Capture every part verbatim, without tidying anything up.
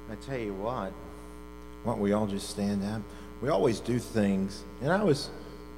I tell you what, why don't we all just stand up? We always do things, and I was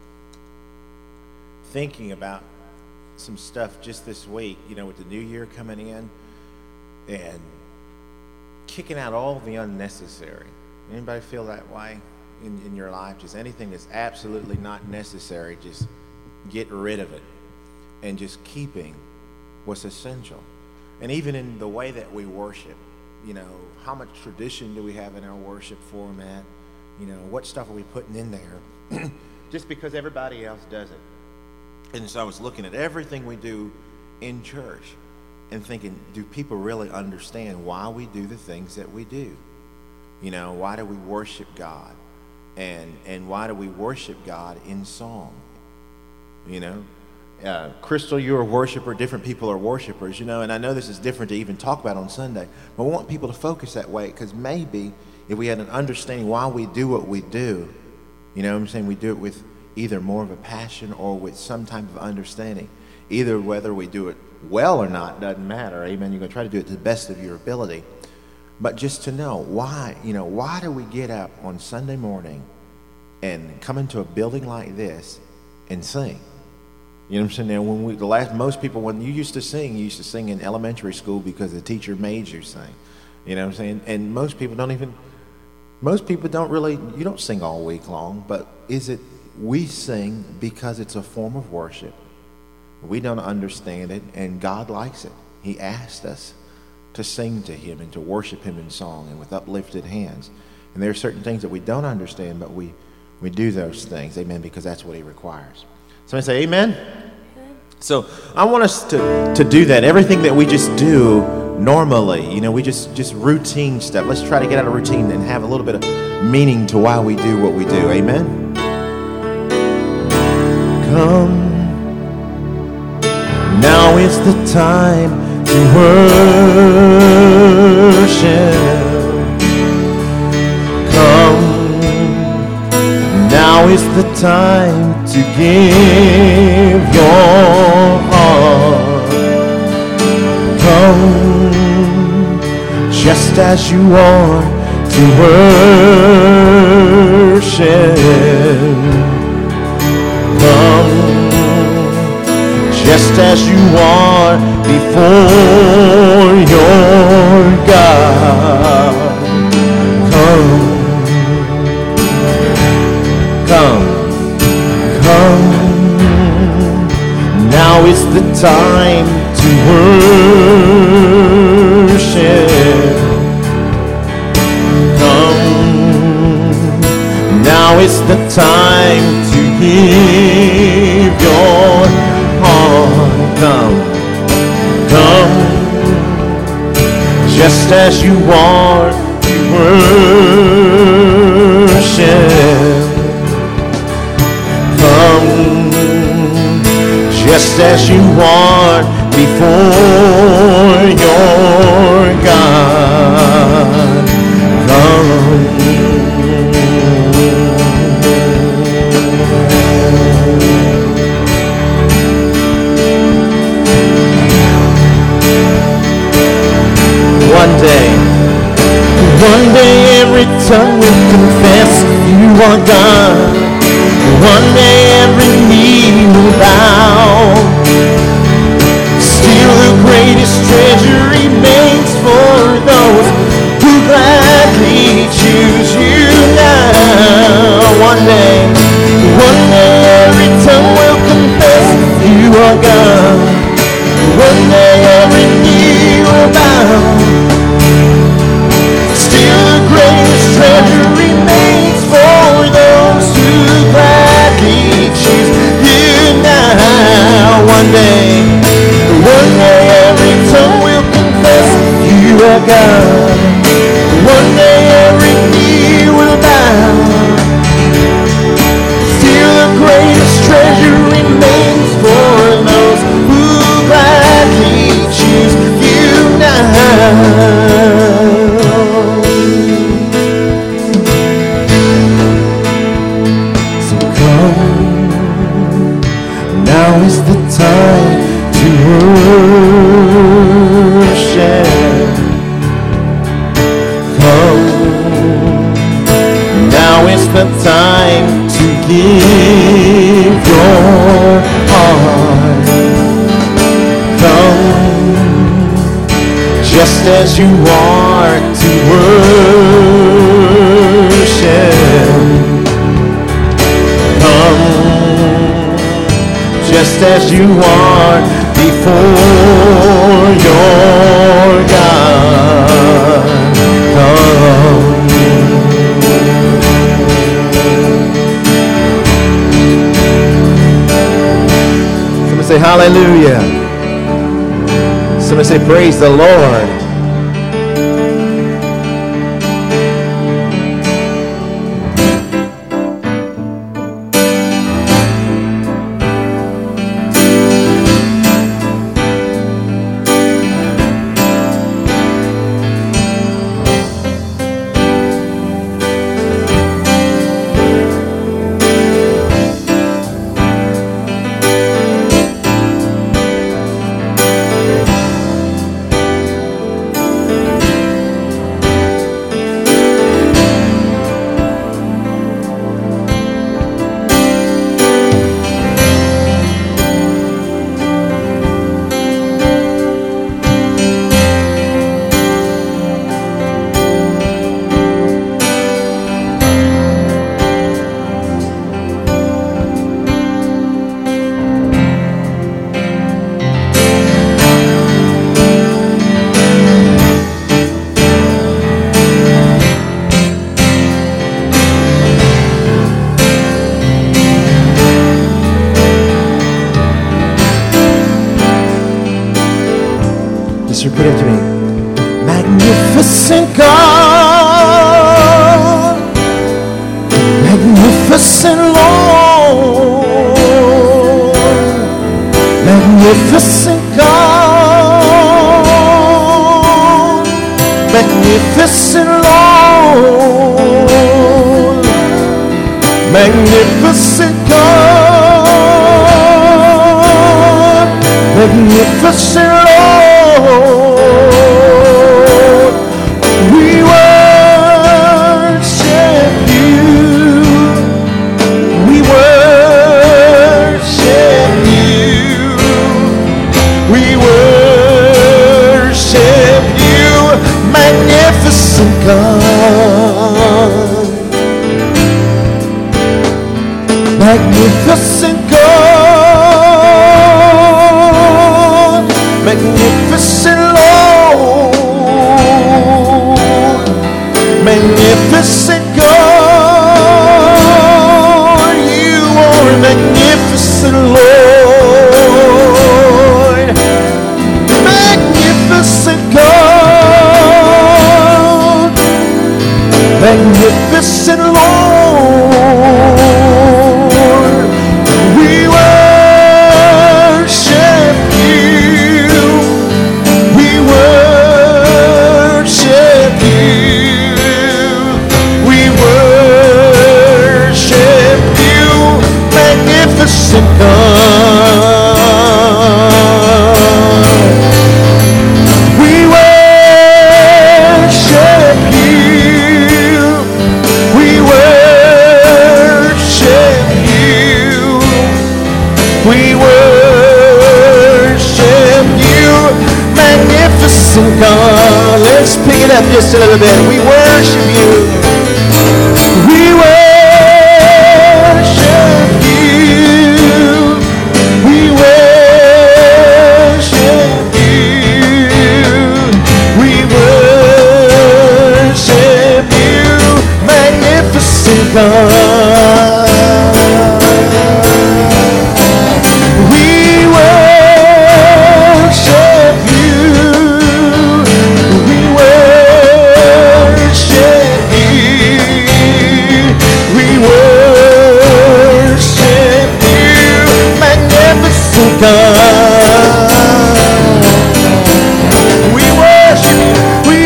thinking about some stuff just this week, you know, with the new year coming in, and kicking out all the unnecessary. Anybody feel that way in, in your life? Just anything that's absolutely not necessary, just get rid of it, and just keeping what's essential. And even in the way that we worship, you know, how much tradition do we have in our worship format? You know, what stuff are we putting in there just because everybody else does it? And so I was looking at everything we do in church and thinking, do people really understand why we do the things that we do? You know, why do we worship God? And and why do we worship God in song? You know, uh, Crystal, you're a worshiper. Different people are worshipers, you know, and I know this is different to even talk about on Sunday, but we want people to focus that way, because maybe if we had an understanding why we do what we do, you know what I'm saying, we do it with either more of a passion or with some type of understanding. Either whether we do it well or not doesn't matter, amen. You're going to try to do it to the best of your ability. But just to know why, you know, why do we get up on Sunday morning and come into a building like this and sing? You know what I'm saying? Now, when we, the last, most people, when you used to sing, you used to sing in elementary school because the teacher made you sing. You know what I'm saying? And most people don't even, most people don't really, you don't sing all week long, but is it, we sing because it's a form of worship. We don't understand it, and God likes it. He asked us to sing to Him and to worship Him in song and with uplifted hands. And there are certain things that we don't understand, but we, we do those things, amen, because that's what He requires. Somebody say amen? So I want us to, to do that. Everything that we just do normally, you know, we just, just routine stuff. Let's try to get out of routine and have a little bit of meaning to why we do what we do. Amen? Come, now is the time to worship. Now is the time to give your heart. Come just as you are to worship. Come just as you are before your God. Come. Come, come, now is the time to worship. Come, now is the time to give your heart. Come, come, just as you are to worship. Come, just as you are before your God. Come. One day, one day every tongue will confess you are God. One day every knee will bow. Still the greatest treasure remains for those who gladly choose you now. One day, one day every tongue will confess you are God. One day every knee will bow. Still the greatest treasure remains for those who gladly choose you now. One day, one day every tongue will confess you are God. One day every knee will bow. Still the greatest treasure remains for those who gladly choose you now. Now is the time to worship. Come the time to give your heart. Come just as you are to worship. Come just as you are before your God. Come. Somebody say hallelujah. Somebody say praise the Lord. Repeat after me. Magnificent God, magnificent Lord, magnificent God, magnificent Lord, magnificent God, magnificent Lord. We worship you. We worship you. We worship you, magnificent God. Magnificent God. Magnificent Lord, magnificent God, you are magnificent Lord, magnificent God, magnificent Lord, we worship you. We worship you. We worship you, magnificent God. We worship you. We worship you. We worship you, magnificent God. Let's pick it up just a little bit. We worship you. We worship you. We worship you. We worship you, magnificent God. We worship you. We worship you. We worship you, magnificent God. We worship you. We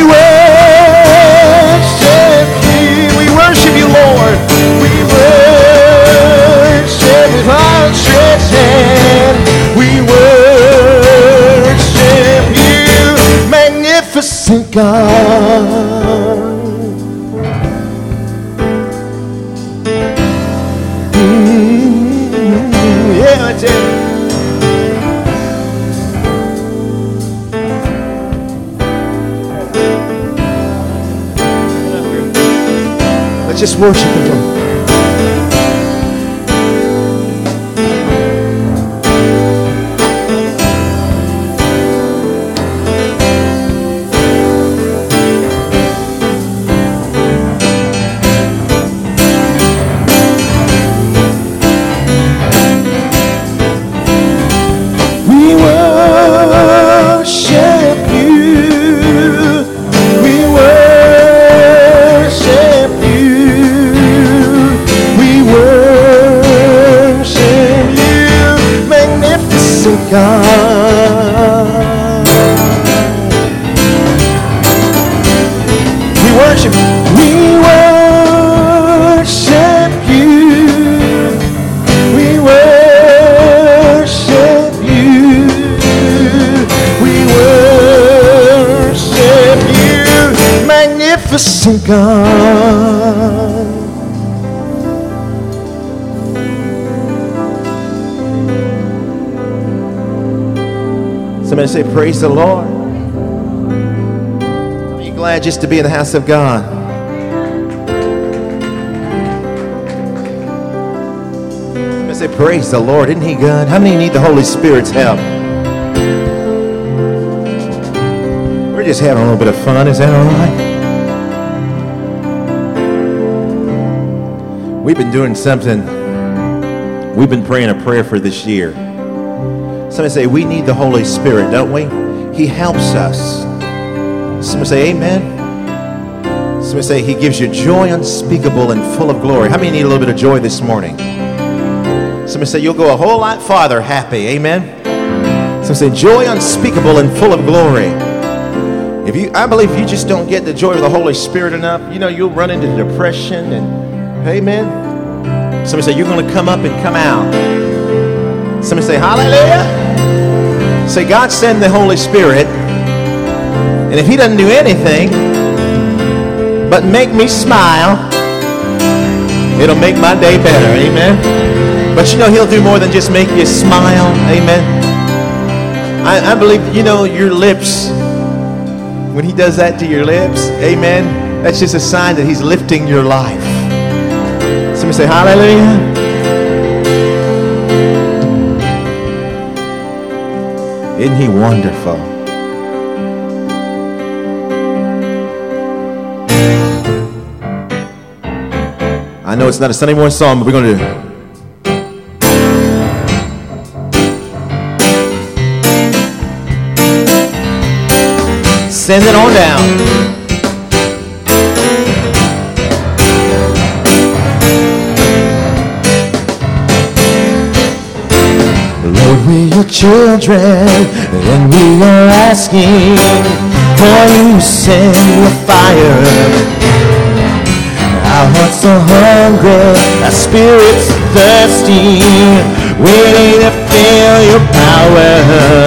worship you. We worship you, Lord. We worship with outstretched hand. We worship you, magnificent God. Let's just worship Him, Lord. God. Somebody say, praise the Lord. Are you glad just to be in the house of God? Somebody say, praise the Lord. Isn't He good? How many need the Holy Spirit's help? We're just having a little bit of fun. Is that all right? We've been doing something. We've been praying a prayer for this year. Somebody say, we need the Holy Spirit, don't we? He helps us. Somebody say, amen. Somebody say, He gives you joy unspeakable and full of glory. How many need a little bit of joy this morning? Somebody say, you'll go a whole lot farther happy. Amen. Somebody say, joy unspeakable and full of glory. If you, I believe if you just don't get the joy of the Holy Spirit enough, you know, you'll run into depression and amen. Somebody say, you're going to come up and come out. Somebody say, hallelujah. Say, God send the Holy Spirit. And if He doesn't do anything but make me smile, it'll make my day better. Amen. But you know, He'll do more than just make you smile. Amen. I, I believe, you know, your lips, when He does that to your lips, amen, that's just a sign that He's lifting your life. Somebody say, hallelujah. Isn't He wonderful? I know it's not a Sunday morning song, but we're going to do it. Send it on down. We're your children, and we are asking for You to send your fire. Our hearts are hungry, our spirits are thirsty. We need to feel Your power.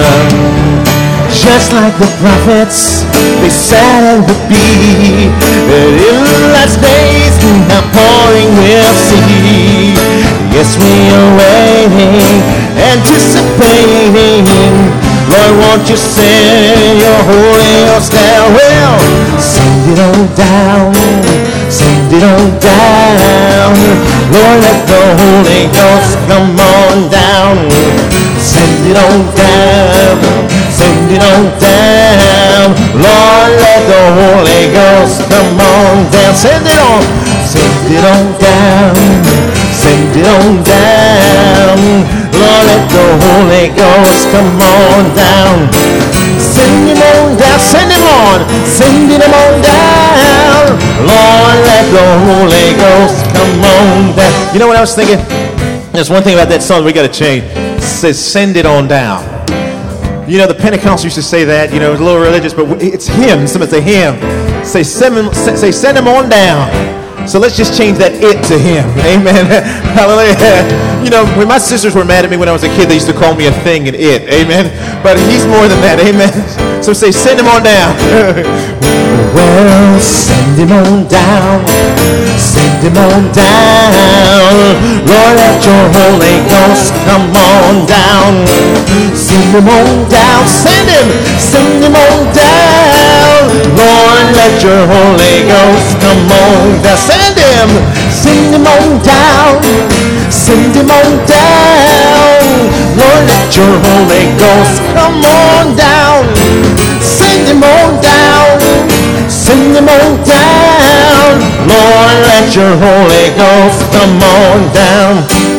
Just like the prophets, they said it would be, that in the last days the outpouring we'll see. Yes, we are waiting, anticipating. Lord, won't You send Your Holy Ghost down? Well, send it on down, send it on down. Lord, let the Holy Ghost come on down. Send it on down, send it on down. Lord, let the Holy Ghost come on down. Send it on, send it on down, send it on down. Lord, let the Holy Ghost come on down. Send Him on down, send Him on, send Him on down. Lord, let the Holy Ghost come on down. You know what I was thinking? There's one thing about that song we got to change. It says, send it on down. You know, the Pentecostals used to say that, you know, it was a little religious, but it's hymn. Somebody say hymn. Say, send him, say, send Him on down. So let's just change that it to Him. Amen. Hallelujah. You know, when my sisters were mad at me when I was a kid, they used to call me a thing and it. Amen. But He's more than that. Amen. So say, send Him on down. Well, send Him on down. Send Him on down. Lord, let Your Holy Ghost come on down. Send Him on down. Send Him. Send Him on down. down. Lord, let your Holy Ghost come on down. Send him, send him on down, send him on down. Lord, let your Holy Ghost come on down. Send him on down, send him on down. Lord, let your Holy Ghost come on down.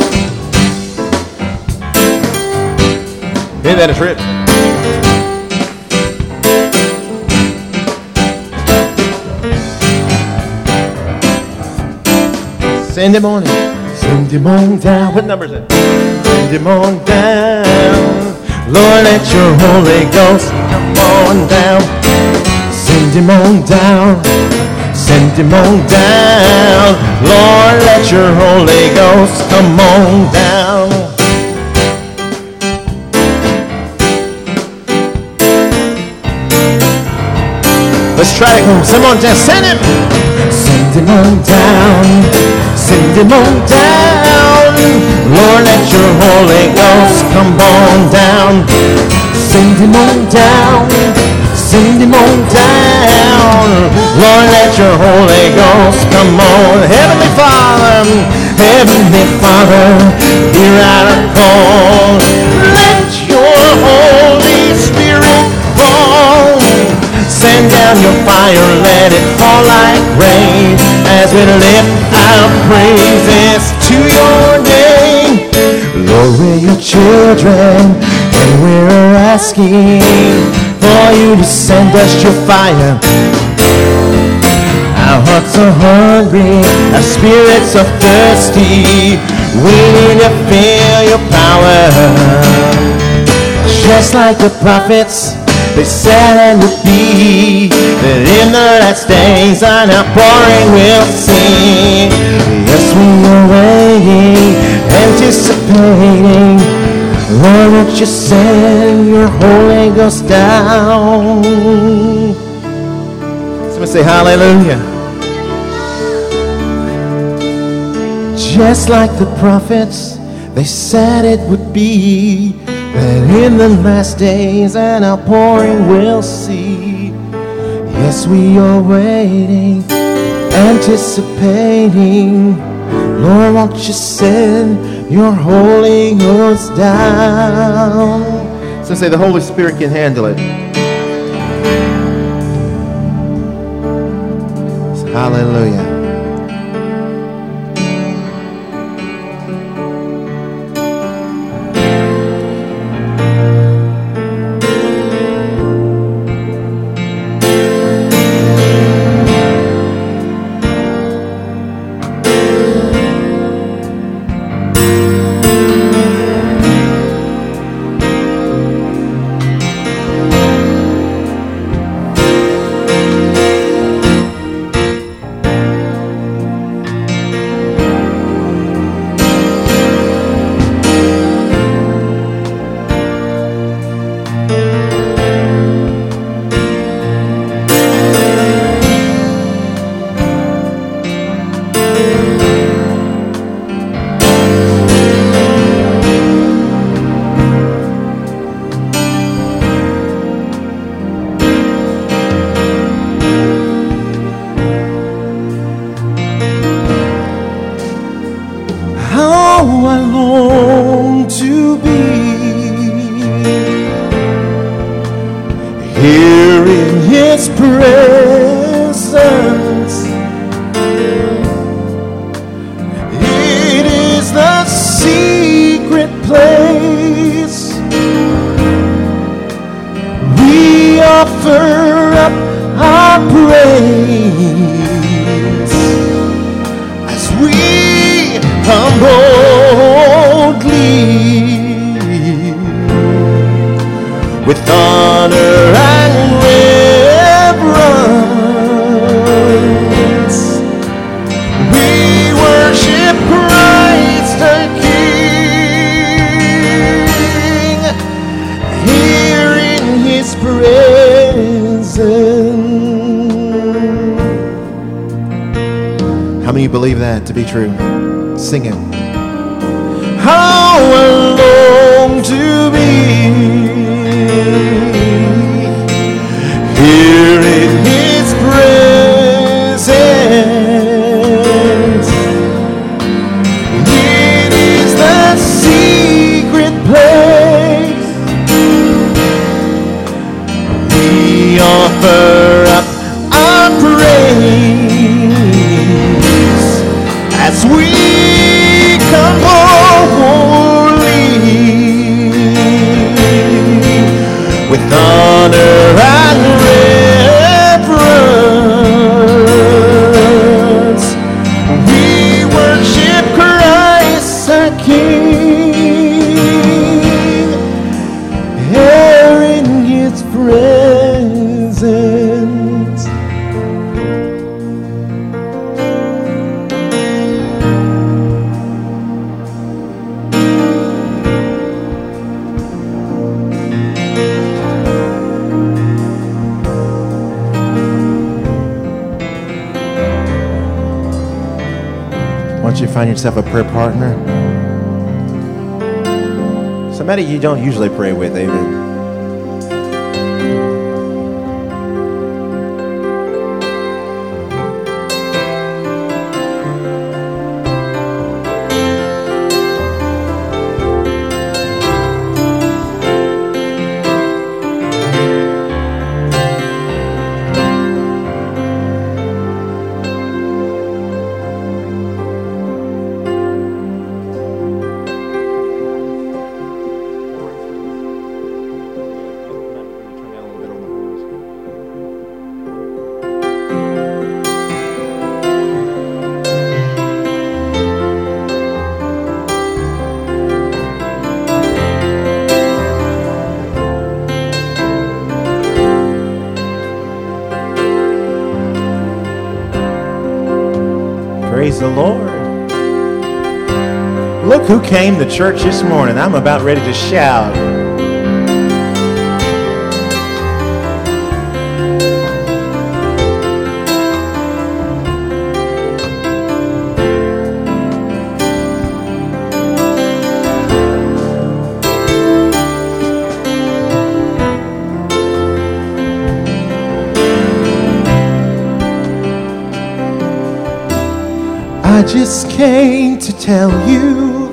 Ain't that a trip? Send him on in. Send him on down. What number is it? Send him on down. Lord, let your Holy Ghost come on down. Send him on down. Send him on down. Lord, let your Holy Ghost come on down. Let's try it. Come on down. Send him. Send him on down. Send him on down. Lord, let your Holy Ghost come on down. Send him on down. Send him on down. Lord, let your Holy Ghost come on. Heavenly Father, Heavenly Father, hear our call. Let your Holy Spirit fall. Send down your fire, let it fall like rain as we lift our praises to your name. Lord, we're your children and we're asking for you to send us your fire. Our hearts are hungry, our spirits are thirsty. We need to feel your power. Just like the prophets, they said it would be, that in the last days an outpouring will see. Yes, we are waiting, anticipating. Lord, won't you send your Holy Ghost down? Somebody say hallelujah. Just like the prophets, they said it would be, that in the last days an outpouring we'll see. Yes, we are waiting, anticipating. Lord, won't you send your Holy Ghost down? So say the Holy Spirit can handle it. Hallelujah. To be true, sing it. How I long to be here Why don't you find yourself a prayer partner? Somebody you don't usually pray with, amen. Praise the Lord. Look who came to church this morning. I'm about ready to shout. I just came to tell you,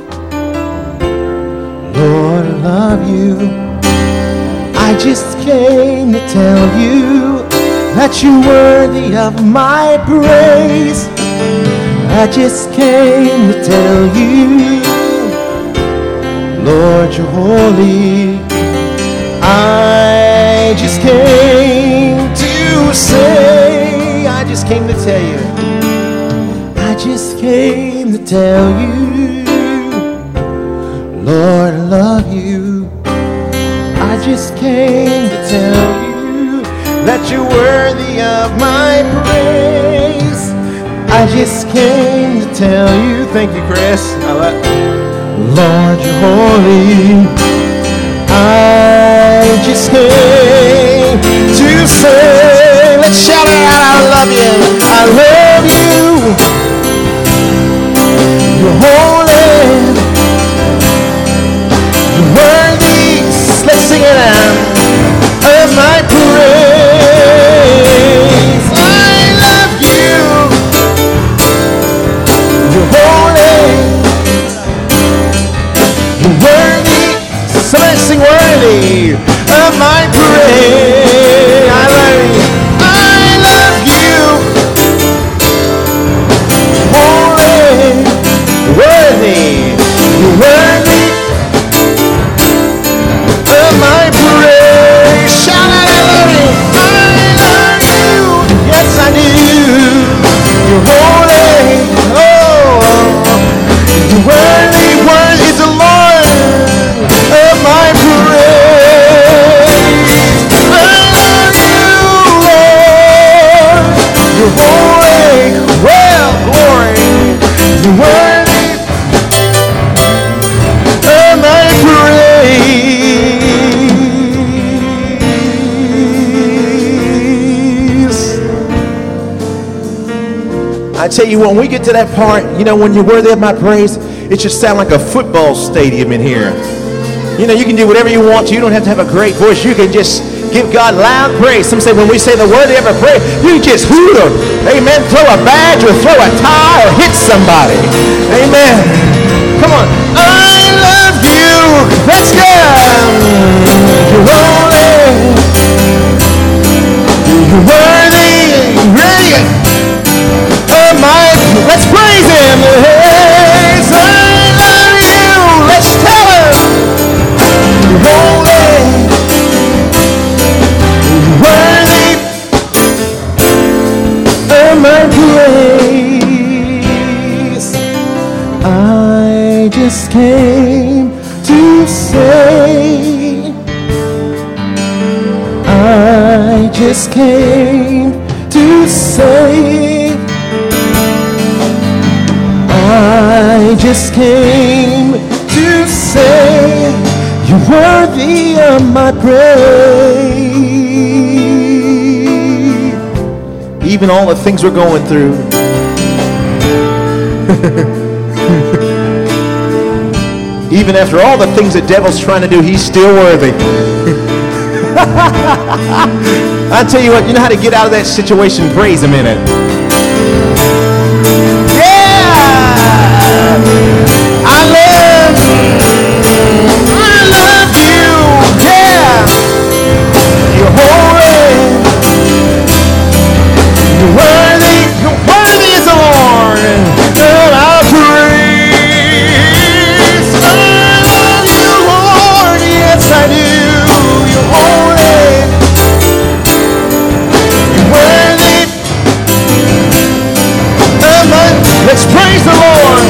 Lord, I love you. I just came to tell you that you're worthy of my praise. I just came to tell you, Lord, you're holy. I just came to say, I just came to tell you, I just came to tell you, Lord, I love you. I just came to tell you that you're worthy of my praise. I just came to tell you, thank you, Chris. I love, Lord, you're holy. I just came to say, let's shout it out, I love you. I love you. You're holy, you're worthy, let's sing it out, of my praise. I love you, you're holy, you're worthy, somebody sing worthy, of my praise. I love you, I love you, holy, worthy, you're worthy of my praise. Shout out, I love you, I love you, yes I do. You're holy, oh, you're worthy, worthy is the Lord of my praise. I love you, Lord, you're holy, well, glory, you're worthy. I tell you, when we get to that part, you know, when you're worthy of my praise, it should sound like a football stadium in here. You know, you can do whatever you want to. You don't have to have a great voice. You can just give God loud praise. Some say when we say the worthy of our praise, you can just hoot them. Amen. Throw a badge or throw a tie or hit somebody. Amen. Come on. I love you. Let's go. You're holy. You're worthy. Ready. My, let's praise him. Yes, I love you. Let's tell him. You're holy, you're worthy of my praise. I just came to say, I just came to say, I just came to say, you're worthy of my praise. Even all the things we're going through. Even after all the things the devil's trying to do, he's still worthy. I tell you what, you know how to get out of that situation? Praise him in it. Yeah! I love I love you. Yeah! You're holy. You're worthy. You're worthy as the Lord. And I praise. I love you, Lord. Yes, I do. You're holy. You're worthy. Let's praise the Lord.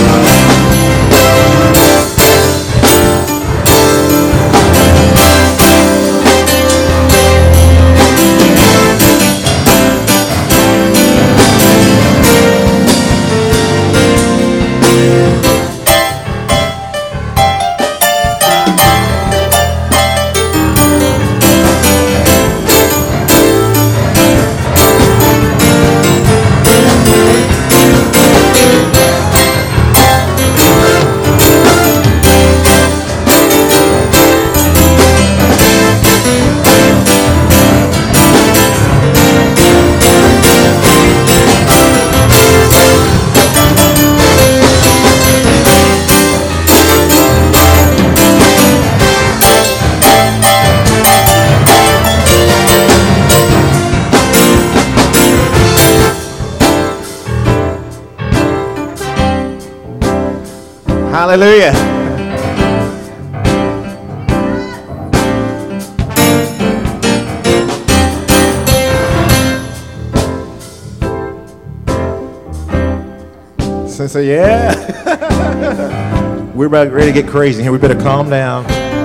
Hallelujah. So, so yeah. We're about ready to get crazy here. We better calm down.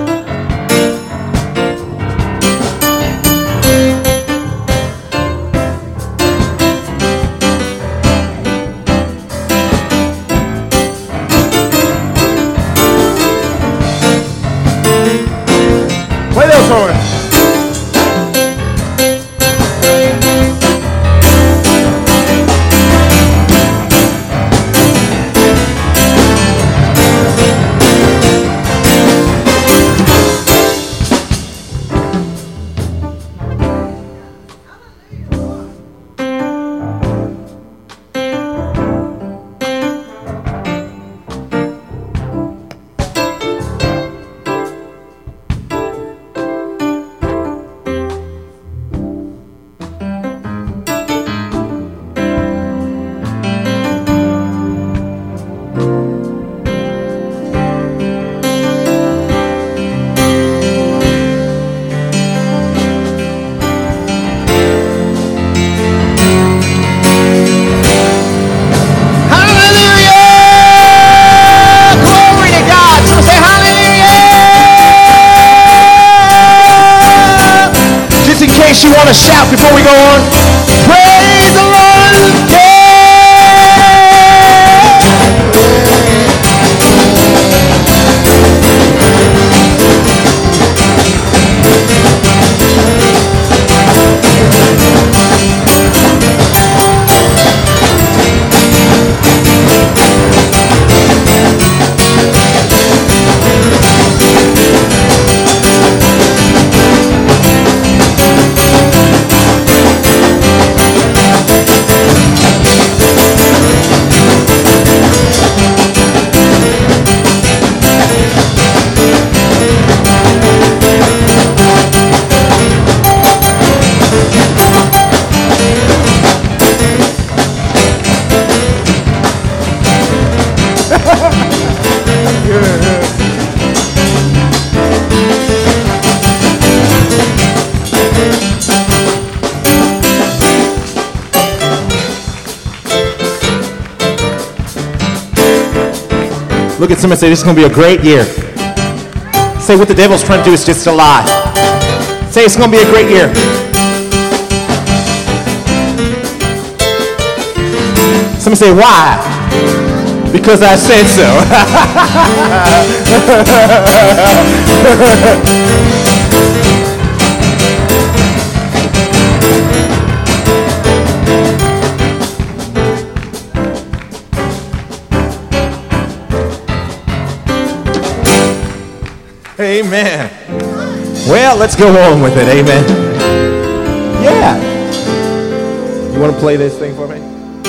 You want to shout before we go on? Praise the Lord! Yeah! Look at somebody and say, this is going to be a great year. Say, what the devil's trying to do is just a lie. Say, it's going to be a great year. Somebody say, why? Because I said so. Amen. Well, let's go on with it. Amen. Yeah. You want to play this thing for me?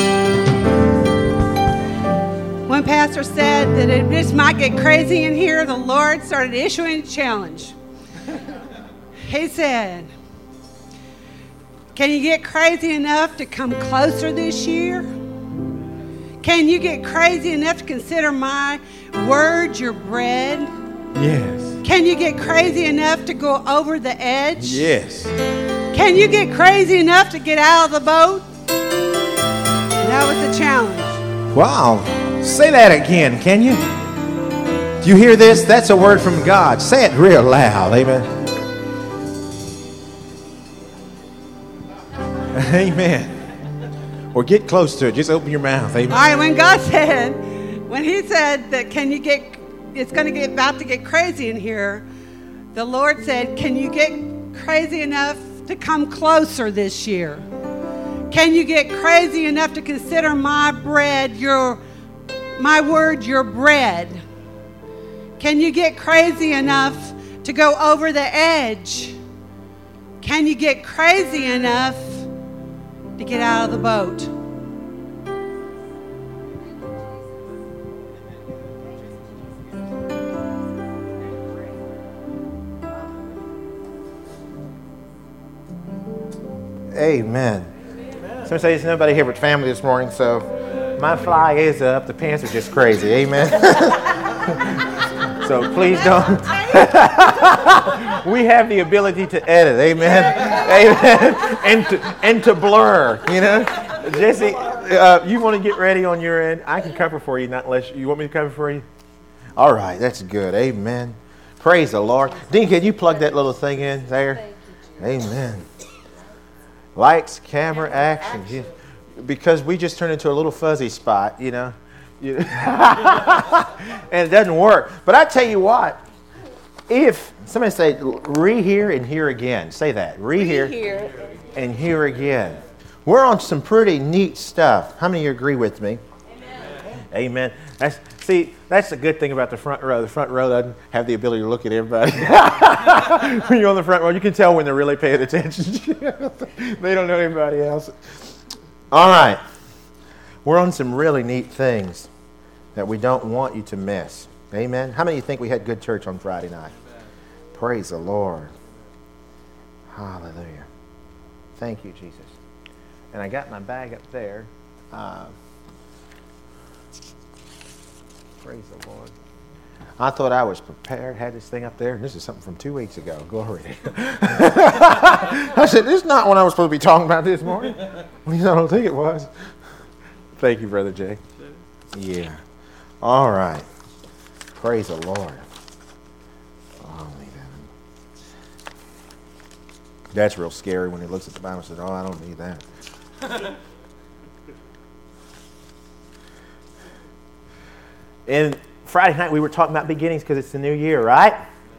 When Pastor said that it just might get crazy in here, the Lord started issuing a challenge. He said, can you get crazy enough to come closer this year? Can you get crazy enough to consider my word your bread? Yes. Can you get crazy enough to go over the edge? Yes. Can you get crazy enough to get out of the boat? That was the challenge. Wow. Say that again, can you? Do you hear this? That's a word from God. Say it real loud. Amen. Amen. Or get close to it. Just open your mouth. Amen. All right, when God said, when he said that can you get, it's going to get about to get crazy in here, the Lord said, can you get crazy enough to come closer this year? Can you get crazy enough to consider my bread, your, my word, your bread? Can you get crazy enough to go over the edge? Can you get crazy enough to get out of the boat? Amen. Some say there's nobody here but family this morning, so my fly is up. The pants are just crazy. Amen. So please don't. We have the ability to edit. Amen. Amen. And to, and to blur, you know. Jesse, uh, you want to get ready on your end? I can cover for you, not unless you want me to cover for you. All right, that's good. Amen. Praise the Lord. Dean, can you plug that little thing in there? Amen. Lights, camera, action. Yeah. Because we just turned into a little fuzzy spot, you know. You and it doesn't work. But I tell you what, if somebody say re-hear and hear again. Say that. Re-hear, re-hear and hear again. We're on some pretty neat stuff. How many of you agree with me? Amen. Amen. That's, see, that's the good thing about the front row. The front row doesn't have the ability to look at everybody. When you're on the front row, you can tell when they're really paying attention. They don't know anybody else. All right. We're on some really neat things that we don't want you to miss. Amen. How many of you think we had good church on Friday night? Amen. Praise the Lord. Hallelujah. Thank you, Jesus. And I got my bag up there. Uh, praise the Lord. I thought I was prepared, had this thing up there, and this is something from two weeks ago. Glory. I said, this is not what I was supposed to be talking about this morning. At least I don't think it was. Thank you, Brother Jay. Yeah. All right. Praise the Lord. Oh, that's real scary when he looks at the Bible and says, oh, I don't need that. And Friday night we were talking about beginnings because it's the new year, right?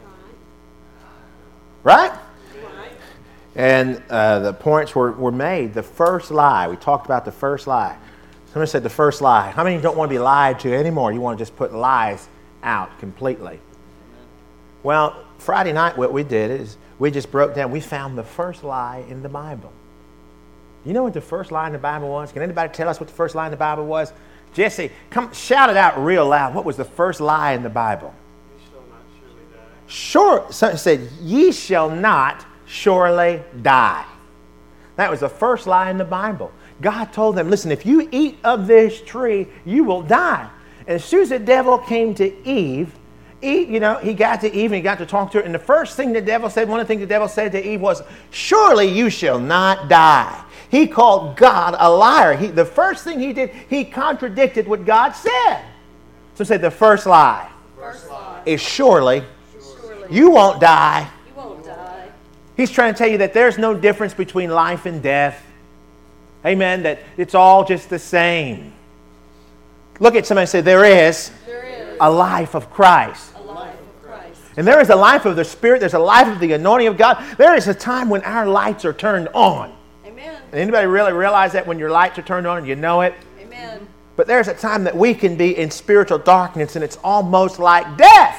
Right? Right? And uh, the points were, were made. The first lie. We talked about the first lie. Somebody said the first lie. How many don't want to be lied to anymore? You want to just put lies out completely. Well, Friday night what we did is we just broke down. We found the first lie in the Bible. You know what the first lie in the Bible was? Can anybody tell us what the first lie in the Bible was? Jesse, come shout it out real loud. What was the first lie in the Bible? Ye shall not surely die. Sure. So it said, ye shall not surely die. That was the first lie in the Bible. God told them, listen, if you eat of this tree, you will die. And as soon as the devil came to Eve, Eve, you know, he got to Eve and he got to talk to her. And the first thing the devil said, one of the things the devil said to Eve was, surely you shall not die. He called God a liar. He, the first thing he did, he contradicted what God said. So say the first lie, First lie. is surely, Surely. you won't die. You won't die. He's trying to tell you that there's no difference between life and death. Amen. That it's all just the same. Look at somebody and say, there is, There is a life of Christ. a life of Christ. And there is a life of the Spirit. There's a life of the anointing of God. There is a time when our lights are turned on. Amen. And anybody really realize that when your lights are turned on and you know it? Amen. But there's a time that we can be in spiritual darkness and it's almost like death.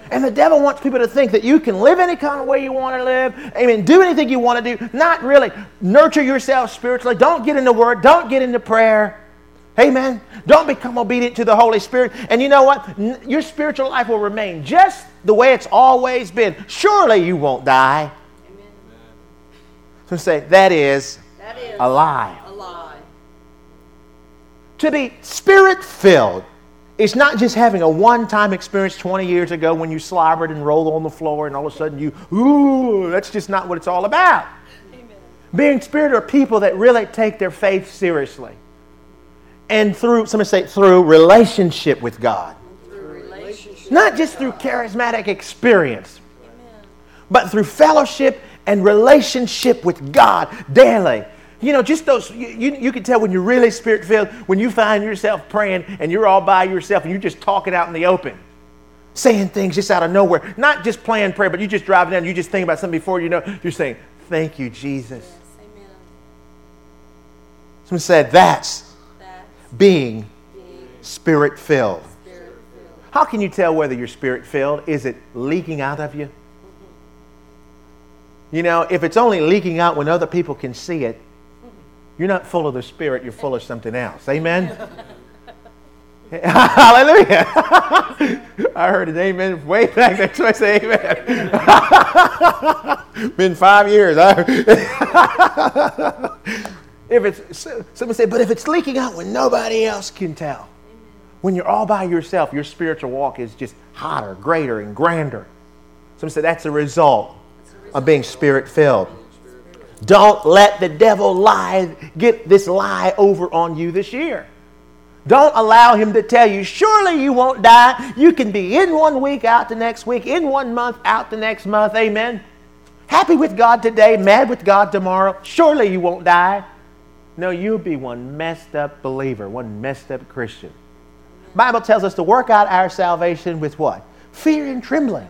And the devil wants people to think that you can live any kind of way you want to live. Amen. Do anything you want to do. Not really. Nurture yourself spiritually. Don't get in the Word. Don't get into prayer. Amen. Don't become obedient to the Holy Spirit. And you know what? Your spiritual life will remain just the way it's always been. Surely you won't die. Amen. So say, that is, That is a lie. a lie. To be Spirit-filled is not just having a one-time experience twenty years ago when you slobbered and rolled on the floor and all of a sudden you, ooh, that's just not what it's all about. Amen. Being Spirit are people that really take their faith seriously. And through, somebody say, through relationship with God. Through relationship. Not just through charismatic experience, Amen. but through fellowship and relationship with God daily. You know, just those, you, you, you can tell when you're really Spirit-filled, when you find yourself praying and you're all by yourself and you're just talking out in the open, saying things just out of nowhere. Not just playing prayer, but you just driving down, you just think about something before you know, you're saying, thank you, Jesus. Yes. Amen. Someone said, that's That's being being Spirit-filled. Spirit-filled. How can you tell whether you're Spirit-filled? Is it leaking out of you? You know, if it's only leaking out when other people can see it, you're not full of the Spirit, you're full of something else. Amen? Hallelujah. I heard an amen way back there, so I say amen. Been five years. If it's, somebody say, but if it's leaking out when nobody else can tell, when you're all by yourself, your spiritual walk is just hotter, greater, and grander. Somebody say that's a result of being Spirit-filled. Don't let the devil lie, get this lie over on you this year. Don't allow him to tell you, surely you won't die. You can be in one week, out the next week, in one month, out the next month. Amen. Happy with God today, mad with God tomorrow. Surely you won't die. No, you'll be one messed up believer, one messed up Christian. The Bible tells us to work out our salvation with what? Fear and trembling.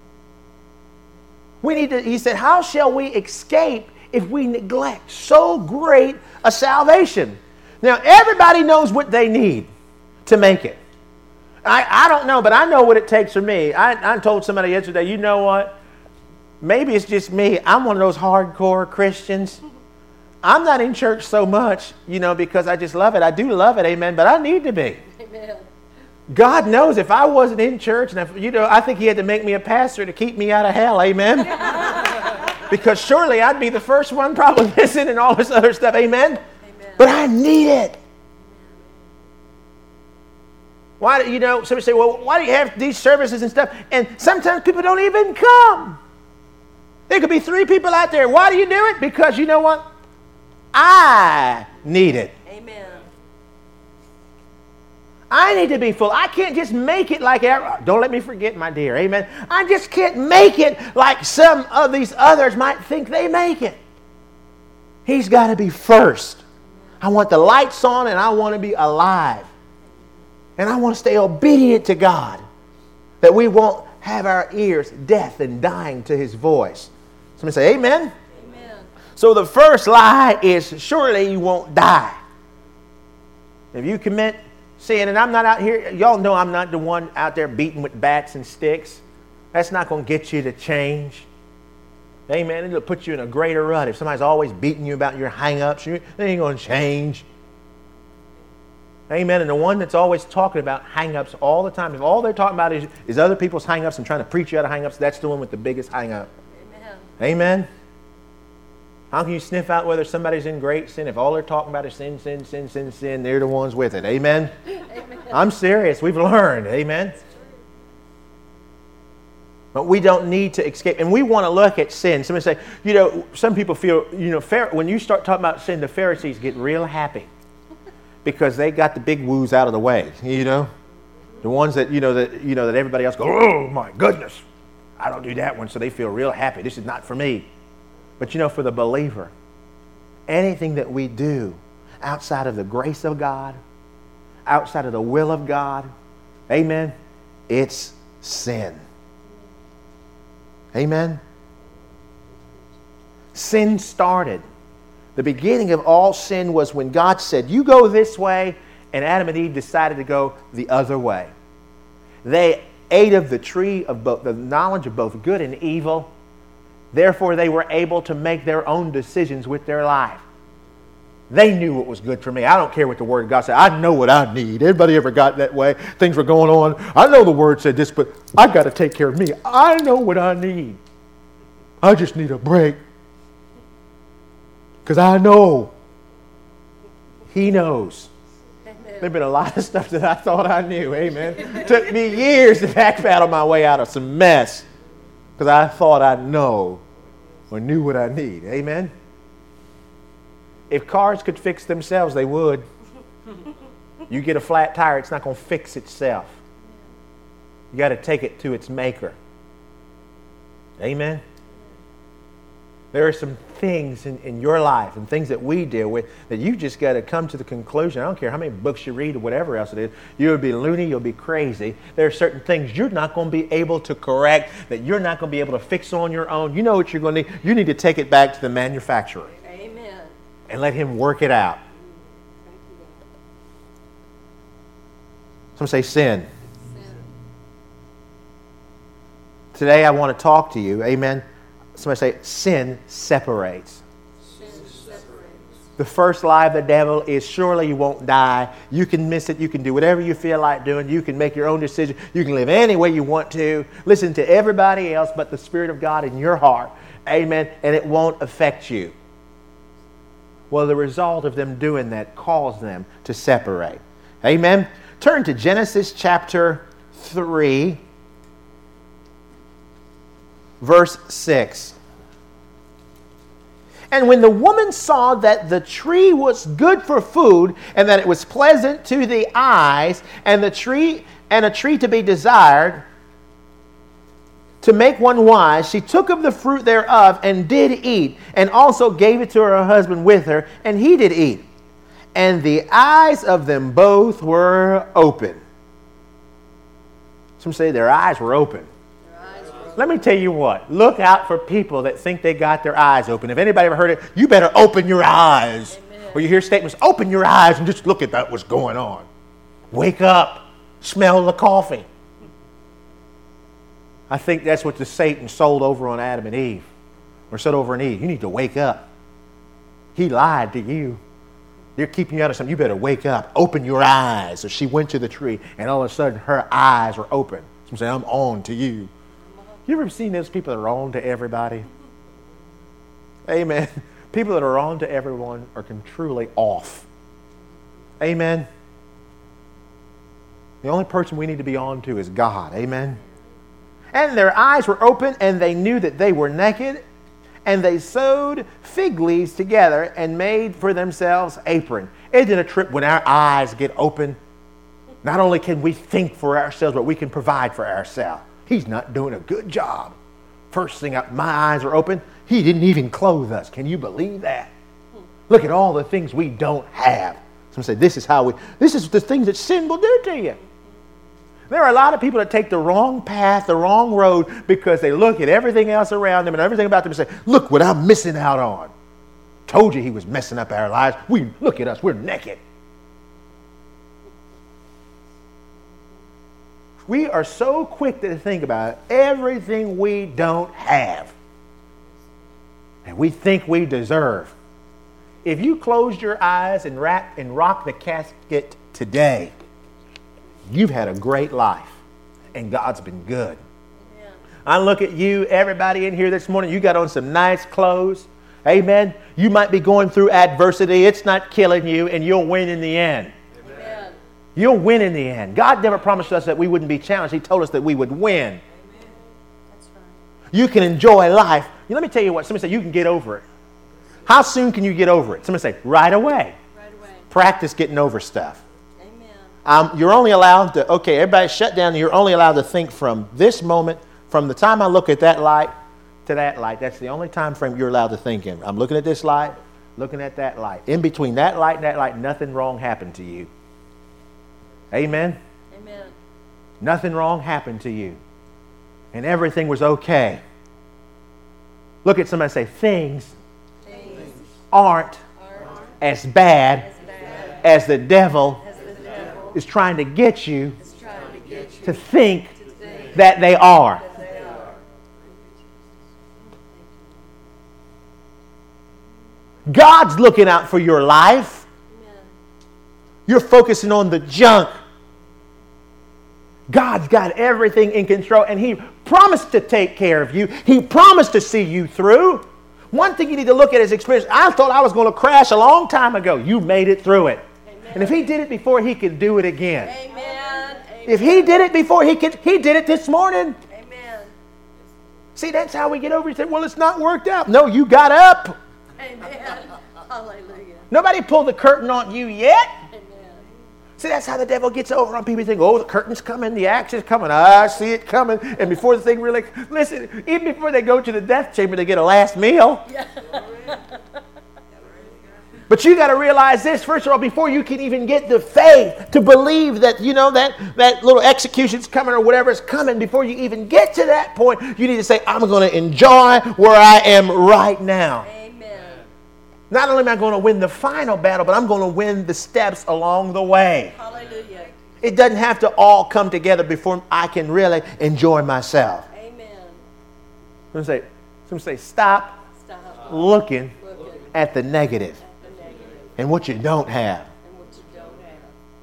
We need to, he said, how shall we escape if we neglect so great a salvation? Now, everybody knows what they need to make it. I, I don't know, but I know what it takes for me. I, I told somebody yesterday, you know what? Maybe it's just me. I'm one of those hardcore Christians. I'm not in church so much, you know, because I just love it. I do love it, amen, but I need to be. Amen. God knows if I wasn't in church, and if, you know, I think he had to make me a pastor to keep me out of hell, amen? Because surely I'd be the first one probably missing and all this other stuff, amen? Amen. But I need it. Why do you know, somebody say, well, why do you have these services and stuff? And sometimes people don't even come. There could be three people out there. Why do you do it? Because you know what? I need it. Amen. I need to be full. I can't just make it like, don't let me forget, my dear, amen. I just can't make it like some of these others might think they make it. He's got to be first. I want the lights on and I want to be alive. And I want to stay obedient to God. That we won't have our ears deaf and dying to his voice. Somebody say amen. Amen. So the first lie is surely you won't die. If you commit sin, and I'm not out here, y'all know I'm not the one out there beating with bats and sticks. That's not going to get you to change. Amen. It'll put you in a greater rut. If somebody's always beating you about your hang-ups, you, they ain't going to change. Amen. And the one that's always talking about hang-ups all the time, if all they're talking about is, is other people's hang-ups and trying to preach you out of hang-ups, that's the one with the biggest hang-up. Amen. Amen. How can you sniff out whether somebody's in great sin if all they're talking about is sin, sin, sin, sin, sin? They're the ones with it. Amen? Amen. I'm serious. We've learned. Amen? But we don't need to escape. And we want to look at sin. Somebody say, you know, some people feel, you know, when you start talking about sin, the Pharisees get real happy because they got the big woos out of the way, you know? The ones that, you know, that, you know, that everybody else goes, oh, my goodness, I don't do that one, so they feel real happy. This is not for me. But you know, for the believer, anything that we do outside of the grace of God, outside of the will of God, amen, it's sin. Amen? Sin started. The beginning of all sin was when God said, you go this way, and Adam and Eve decided to go the other way. They ate of the tree of both the knowledge of both good and evil. Therefore, they were able to make their own decisions with their life. They knew what was good for me. I don't care what the Word of God said. I know what I need. Anybody ever got that way? Things were going on. I know the Word said this, but I've got to take care of me. I know what I need. I just need a break. Because I know He knows. There have been a lot of stuff that I thought I knew. Amen. Took me years to backpedal my way out of some mess. Because I thought I know or knew what I need. Amen. If cars could fix themselves, they would. You get a flat tire, it's not going to fix itself. You got to take it to its maker. Amen. There are some things in, in your life and things that we deal with that you just got to come to the conclusion. I don't care how many books you read or whatever else it is. You'll be loony, you'll be crazy. There are certain things you're not going to be able to correct, that you're not going to be able to fix on your own. You know what you're going to need. You need to take it back to the manufacturer. Amen. And let him work it out. Some say sin. Sin. Today I want to talk to you. Amen. Somebody say, sin separates. Sin separates. The first lie of the devil is surely you won't die. You can miss it. You can do whatever you feel like doing. You can make your own decision. You can live any way you want to. Listen to everybody else but the Spirit of God in your heart. Amen. And it won't affect you. Well, the result of them doing that caused them to separate. Amen. Turn to Genesis chapter three. Verse six. And when the woman saw that the tree was good for food, and that it was pleasant to the eyes, and the tree and a tree to be desired, to make one wise, she took of the fruit thereof and did eat, and also gave it to her husband with her, and he did eat. And the eyes of them both were open. Some say their eyes were open. Let me tell you what, look out for people that think they got their eyes open. If anybody ever heard it, you better open your eyes. Amen. Or you hear statements, open your eyes and just look at that, what's going on. Wake up, smell the coffee. I think that's what the Satan sold over on Adam and Eve. Or said over on Eve, you need to wake up. He lied to you. They're keeping you out of something. You better wake up, open your eyes. So she went to the tree and all of a sudden her eyes were open. Some say, I'm on to you. You ever seen those people that are on to everybody? Amen. People that are on to everyone are can truly off. Amen. The only person we need to be on to is God. Amen. And their eyes were open, and they knew that they were naked, and they sewed fig leaves together and made for themselves apron. Isn't it a trip when our eyes get open? Not only can we think for ourselves, but we can provide for ourselves. He's not doing a good job. First thing up, my eyes are open. He didn't even clothe us. Can you believe that? Look at all the things we don't have. Some say this is how we, this is the things that sin will do to you. There are a lot of people that take the wrong path, the wrong road, because they look at everything else around them and everything about them and say, look what I'm missing out on. Told you he was messing up our lives. We look at us, we're naked. We are so quick to think about everything we don't have and we think we deserve. If you closed your eyes and, wrap, and rock the casket today, you've had a great life and God's been good. Amen. I look at you, everybody in here this morning, you got on some nice clothes. Amen. You might be going through adversity. It's not killing you and you'll win in the end. You'll win in the end. God never promised us that we wouldn't be challenged. He told us that we would win. Amen. That's right. You can enjoy life. Let me tell you what. Somebody say you can get over it. How soon can you get over it? Somebody say right away. Right away. Practice getting over stuff. Amen. Um, you're only allowed to, okay, everybody shut down. You're only allowed to think from this moment, from the time I look at that light to that light. That's the only time frame you're allowed to think in. I'm looking at this light, looking at that light. In between that light and that light, nothing wrong happened to you. Amen? Amen. Nothing wrong happened to you. And everything was okay. Look at somebody and say, things, things aren't, aren't as, bad as bad as the devil, as the devil is trying to get you, to, get you to, think to think that they are. God's looking out for your life. You're focusing on the junk. God's got everything in control, and He promised to take care of you. He promised to see you through. One thing you need to look at is experience. I thought I was going to crash a long time ago. You made it through it. Amen. And if He did it before, He could do it again. Amen. If He did it before, He could. He did it this morning. Amen. See, that's how we get over it. Say, well, it's not worked out. No, you got up. Amen. Hallelujah. Nobody pulled the curtain on you yet. Amen. See, that's how the devil gets over on people. Think, oh, the curtain's coming, the action's coming. I see it coming. And before the thing really, listen, even before they go to the death chamber, they get a last meal. Yeah. But you got to realize this, first of all, before you can even get the faith to believe that, you know, that, that little execution's coming or whatever's coming, before you even get to that point, you need to say, I'm going to enjoy where I am right now. Amen. Not only am I going to win the final battle, but I'm going to win the steps along the way. Hallelujah. It doesn't have to all come together before I can really enjoy myself. Amen. Some say, some say, stop, Stop looking looking at the negative at the negative and what you don't have. and what you don't have.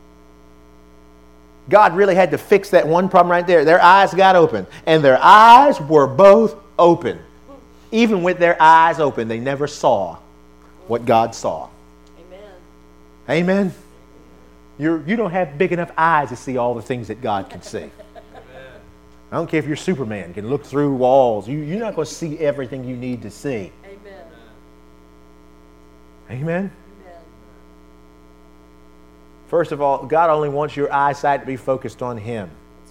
God really had to fix that one problem right there. Their eyes got open, and their eyes were both open. Even with their eyes open, they never saw what God saw. Amen. Amen? You're, you don't have big enough eyes to see all the things that God can see. I don't care if you're Superman, can look through walls. You, you're not going to see everything you need to see. Amen. Amen? Amen. First of all, God only wants your eyesight to be focused on Him. That's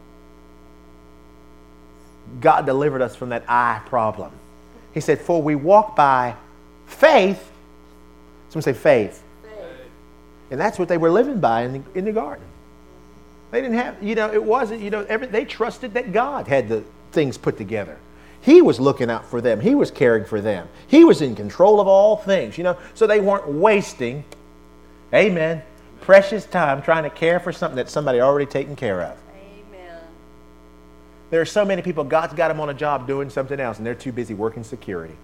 right. God delivered us from that eye problem. He said, for we walk by faith. Someone say faith. Faith. And that's what they were living by in the, in the garden. They didn't have, you know, it wasn't, you know, every, they trusted that God had the things put together. He was looking out for them. He was caring for them. He was in control of all things, you know, so they weren't wasting, amen, precious time trying to care for something that somebody already taken care of. Amen. There are so many people, God's got them on a job doing something else, and they're too busy working security.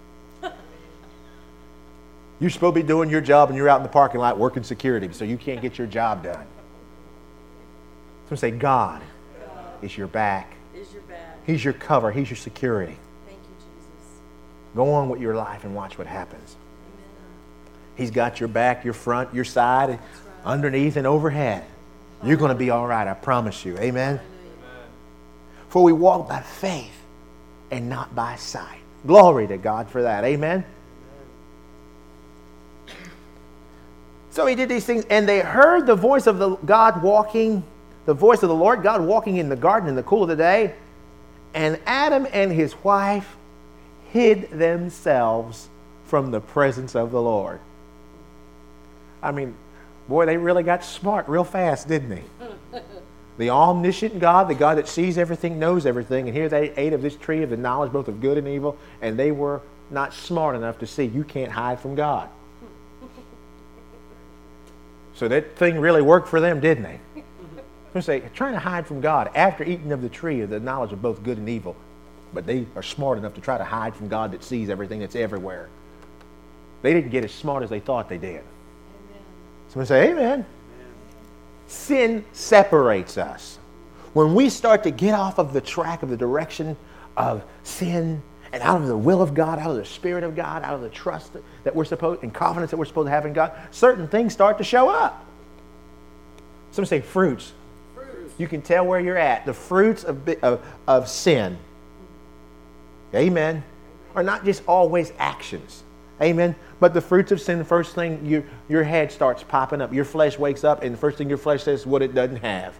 You're supposed to be doing your job, and you're out in the parking lot working security, so you can't get your job done. So say, God, God is your back. is your back. He's your cover. He's your security. Thank you, Jesus. Go on with your life and watch what happens. Amen. He's got your back, your front, your side, Right. underneath and overhead. You're going to be all right, I promise you. Amen? Hallelujah. For we walk by faith and not by sight. Glory to God for that. Amen? So he did these things, and they heard the voice of the God walking, the voice of the Lord God walking in the garden in the cool of the day. And Adam and his wife hid themselves from the presence of the Lord. I mean, boy, they really got smart real fast, didn't they? The omniscient God, the God that sees everything, knows everything, and here they ate of this tree of the knowledge both of good and evil, and they were not smart enough to see you can't hide from God. So that thing really worked for them, didn't they? I'm going to say, trying to hide from God after eating of the tree of the knowledge of both good and evil. But they are smart enough to try to hide from God that sees everything that's everywhere. They didn't get as smart as they thought they did. Amen. Someone say, amen. Amen. Sin separates us. When we start to get off of the track of the direction of sin and out of the will of God, out of the Spirit of God, out of the trust that we're supposed and confidence that we're supposed to have in God, certain things start to show up. Some say fruits. Fruits. You can tell where you're at. The fruits of, of, of sin, amen, are not just always actions, amen, but the fruits of sin, the first thing, you, your head starts popping up. Your flesh wakes up, and the first thing your flesh says is what it doesn't have.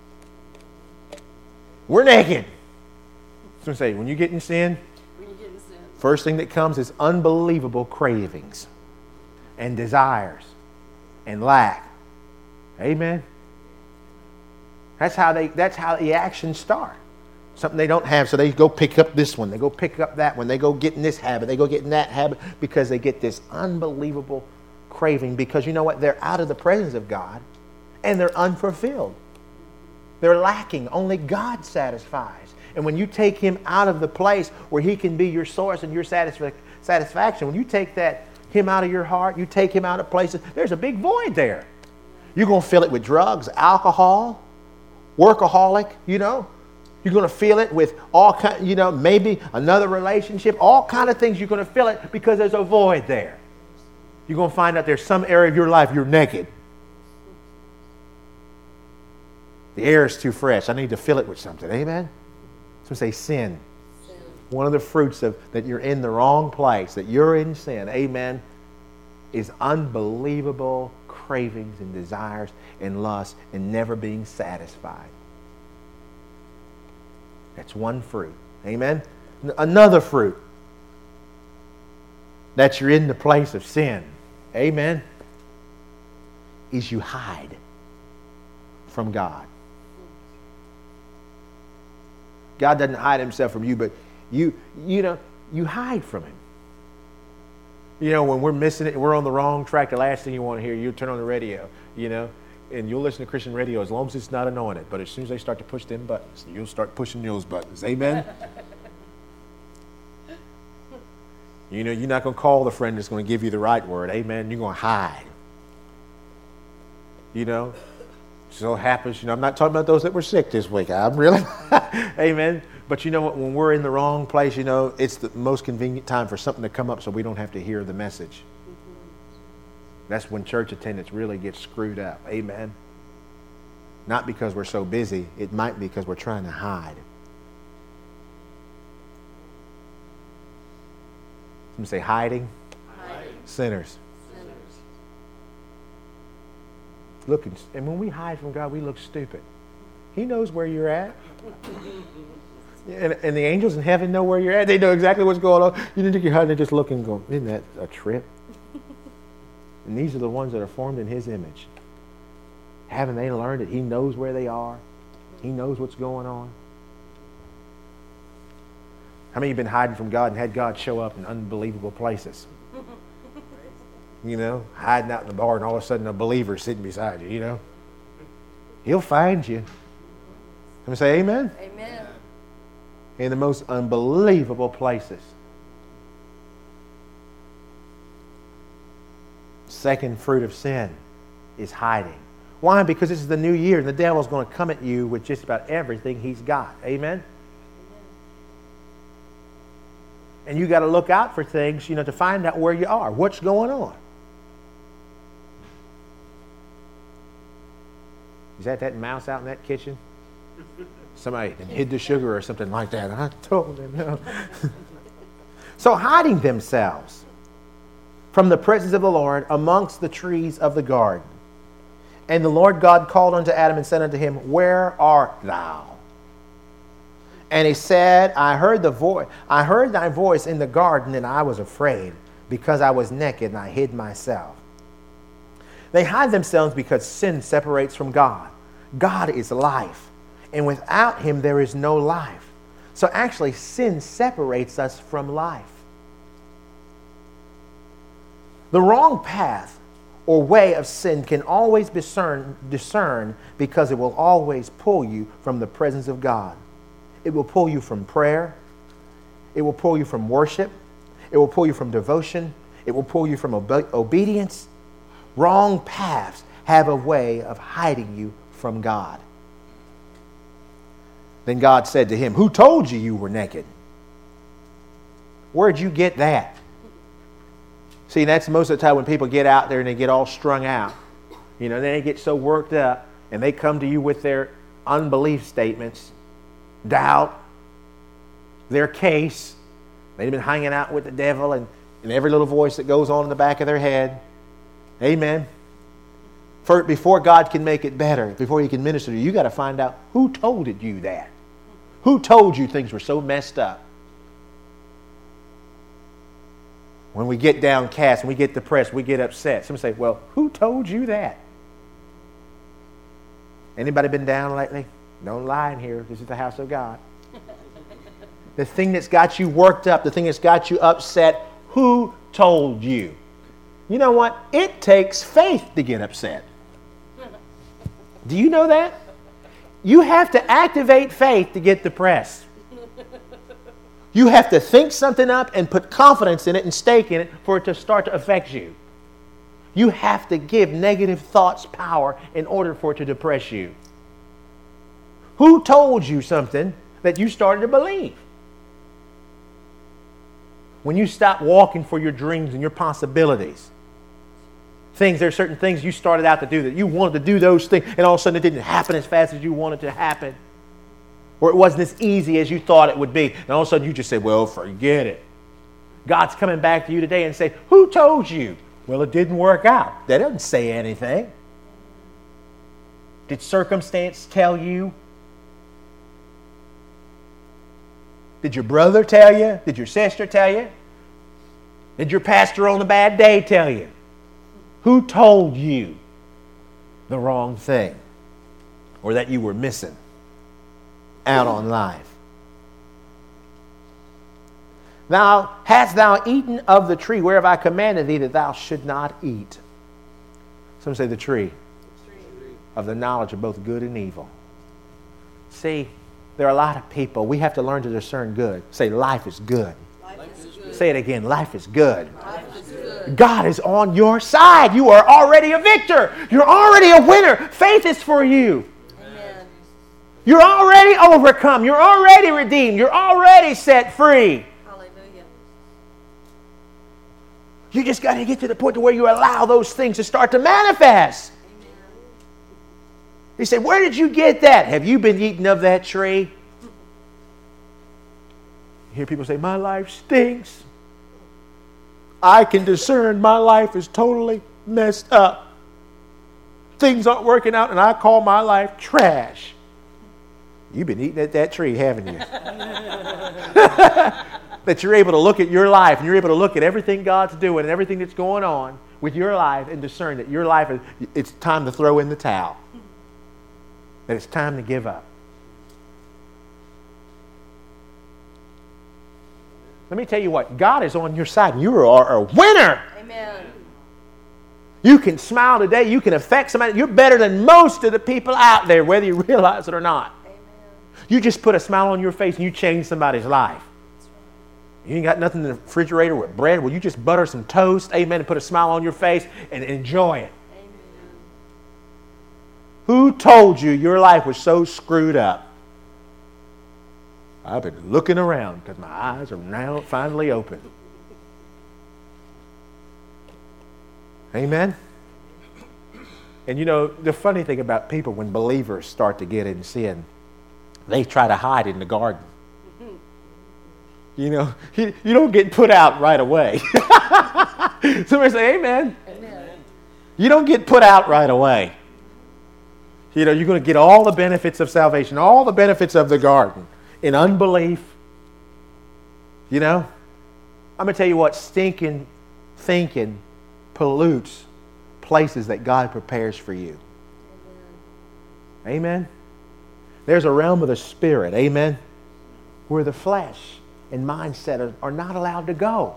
We're naked. Some say, when you get in sin, When you get in sin. first thing that comes is unbelievable cravings and desires and lack. Amen. That's how they that's how the actions start. Something they don't have, so they go pick up this one. They go pick up that one. They go get in this habit. They go get in that habit because they get this unbelievable craving because you know what? They're out of the presence of God and they're unfulfilled. They're lacking. Only God satisfies. And when you take him out of the place where he can be your source and your satisfa- satisfaction, when you take that him out of your heart, you take him out of places, there's a big void there. You're going to fill it with drugs, alcohol, workaholic, you know. You're going to feel it with all kind, you know, maybe another relationship, all kind of things. You're going to feel it because there's a void there. You're going to find out there's some area of your life you're naked. The air is too fresh. I need to fill it with something. Amen? So say sin. sin. One of the fruits of that you're in the wrong place, that you're in sin, amen, is unbelievable cravings and desires and lusts and never being satisfied. That's one fruit. Amen? Another fruit that you're in the place of sin, amen, is you hide from God. God doesn't hide himself from you, but you, you know, you hide from him. You know, when we're missing it, we're on the wrong track, the last thing you want to hear, you turn on the radio, you know, and you'll listen to Christian radio as long as it's not anointed. But as soon as they start to push them buttons, you'll start pushing those buttons. Amen? You know, you're not going to call the friend that's going to give you the right word. Amen? You're going to hide. You know? So happens, you know, I'm not talking about those that were sick this week. I'm really, amen. But you know what, when we're in the wrong place, you know, it's the most convenient time for something to come up so we don't have to hear the message. That's when church attendance really gets screwed up. Amen. Not because we're so busy. It might be because we're trying to hide. Some say hiding. Hiding. Sinners. Look, and when we hide from God, we look stupid. He knows where you're at. And, and the angels in heaven know where you're at. They know exactly what's going on. You didn't think you're hiding, they're just looking and going, isn't that a trip? And these are the ones that are formed in his image. Haven't they learned that he knows where they are? He knows what's going on. How many of you have been hiding from God and had God show up in unbelievable places? You know, hiding out in the bar and all of a sudden a believer sitting beside you, you know. He'll find you. Let me say amen? Amen. In the most unbelievable places. Second fruit of sin is hiding. Why? Because this is the new year and the devil's going to come at you with just about everything he's got. Amen? And you got to look out for things, you know, to find out where you are. What's going on? Is that that mouse out in that kitchen? Somebody hid the sugar or something like that. I told them no. So hiding themselves from the presence of the Lord amongst the trees of the garden. And the Lord God called unto Adam and said unto him, Where art thou? And he said, I heard the voice. I heard thy voice in the garden, and I was afraid, because I was naked and I hid myself. They hide themselves because sin separates from God. God is life, and without him there is no life. So actually, sin separates us from life. The wrong path or way of sin can always be discern, discern because it will always pull you from the presence of God. It will pull you from prayer. It will pull you from worship. It will pull you from devotion. It will pull you from obe- obedience. Wrong paths have a way of hiding you from God. Then God said to him, Who told you you were naked? Where'd you get that? See, that's most of the time when people get out there and they get all strung out. You know, they get so worked up and they come to you with their unbelief statements, doubt, their case. They've been hanging out with the devil and, and every little voice that goes on in the back of their head. Amen. For, before God can make it better, before he can minister to you, you got to find out who told you that. Who told you things were so messed up? When we get downcast, when we get depressed, we get upset. Some say, well, who told you that? Anybody been down lately? Don't lie in here. This is the house of God. The thing that's got you worked up, the thing that's got you upset, who told you? You know what? It takes faith to get upset. Do you know that? You have to activate faith to get depressed. You have to think something up and put confidence in it and stake in it for it to start to affect you. You have to give negative thoughts power in order for it to depress you. Who told you something that you started to believe? When you stop walking for your dreams and your possibilities, things, there are certain things you started out to do that you wanted to do those things, and all of a sudden it didn't happen as fast as you wanted to happen. Or it wasn't as easy as you thought it would be. And all of a sudden you just say, well, forget it. God's coming back to you today and say, who told you? Well, it didn't work out. That doesn't say anything. Did circumstance tell you? Did your brother tell you? Did your sister tell you? Did your pastor on a bad day tell you? Who told you the wrong thing or that you were missing out on life? Thou hast thou eaten of the tree whereof I commanded thee that thou should not eat. Some say the tree of the knowledge of both good and evil. See, there are a lot of people. We have to learn to discern good. Say, life is good. Life is good. Say it again. Life is good. Life is good. God is on your side. You are already a victor. You're already a winner. Faith is for you. Amen. You're already overcome. You're already redeemed. You're already set free. Hallelujah. You just got to get to the point to where you allow those things to start to manifest. He said, where did you get that? Have you been eating of that tree? You hear people say, my life stinks. I can discern my life is totally messed up. Things aren't working out, and I call my life trash. You've been eating at that tree, haven't you? That you're able to look at your life, and you're able to look at everything God's doing and everything that's going on with your life and discern that your life, is, it's time to throw in the towel. That it's time to give up. Let me tell you what, God is on your side. You are a winner. Amen. You can smile today. You can affect somebody. You're better than most of the people out there, whether you realize it or not. Amen. You just put a smile on your face and you change somebody's life. You ain't got nothing in the refrigerator with bread. Well, you just butter some toast, amen, and put a smile on your face and enjoy it. Who told you your life was so screwed up? I've been looking around because my eyes are now finally open. Amen? And you know, the funny thing about people, when believers start to get in sin, they try to hide in the garden. You know, you, you don't get put out right away. Somebody say, amen. Amen. You don't get put out right away. You know, you're going to get all the benefits of salvation, all the benefits of the garden in unbelief. You know, I'm going to tell you what, stinking thinking pollutes places that God prepares for you. Amen. Amen. There's a realm of the spirit, amen, where the flesh and mindset are, are not allowed to go.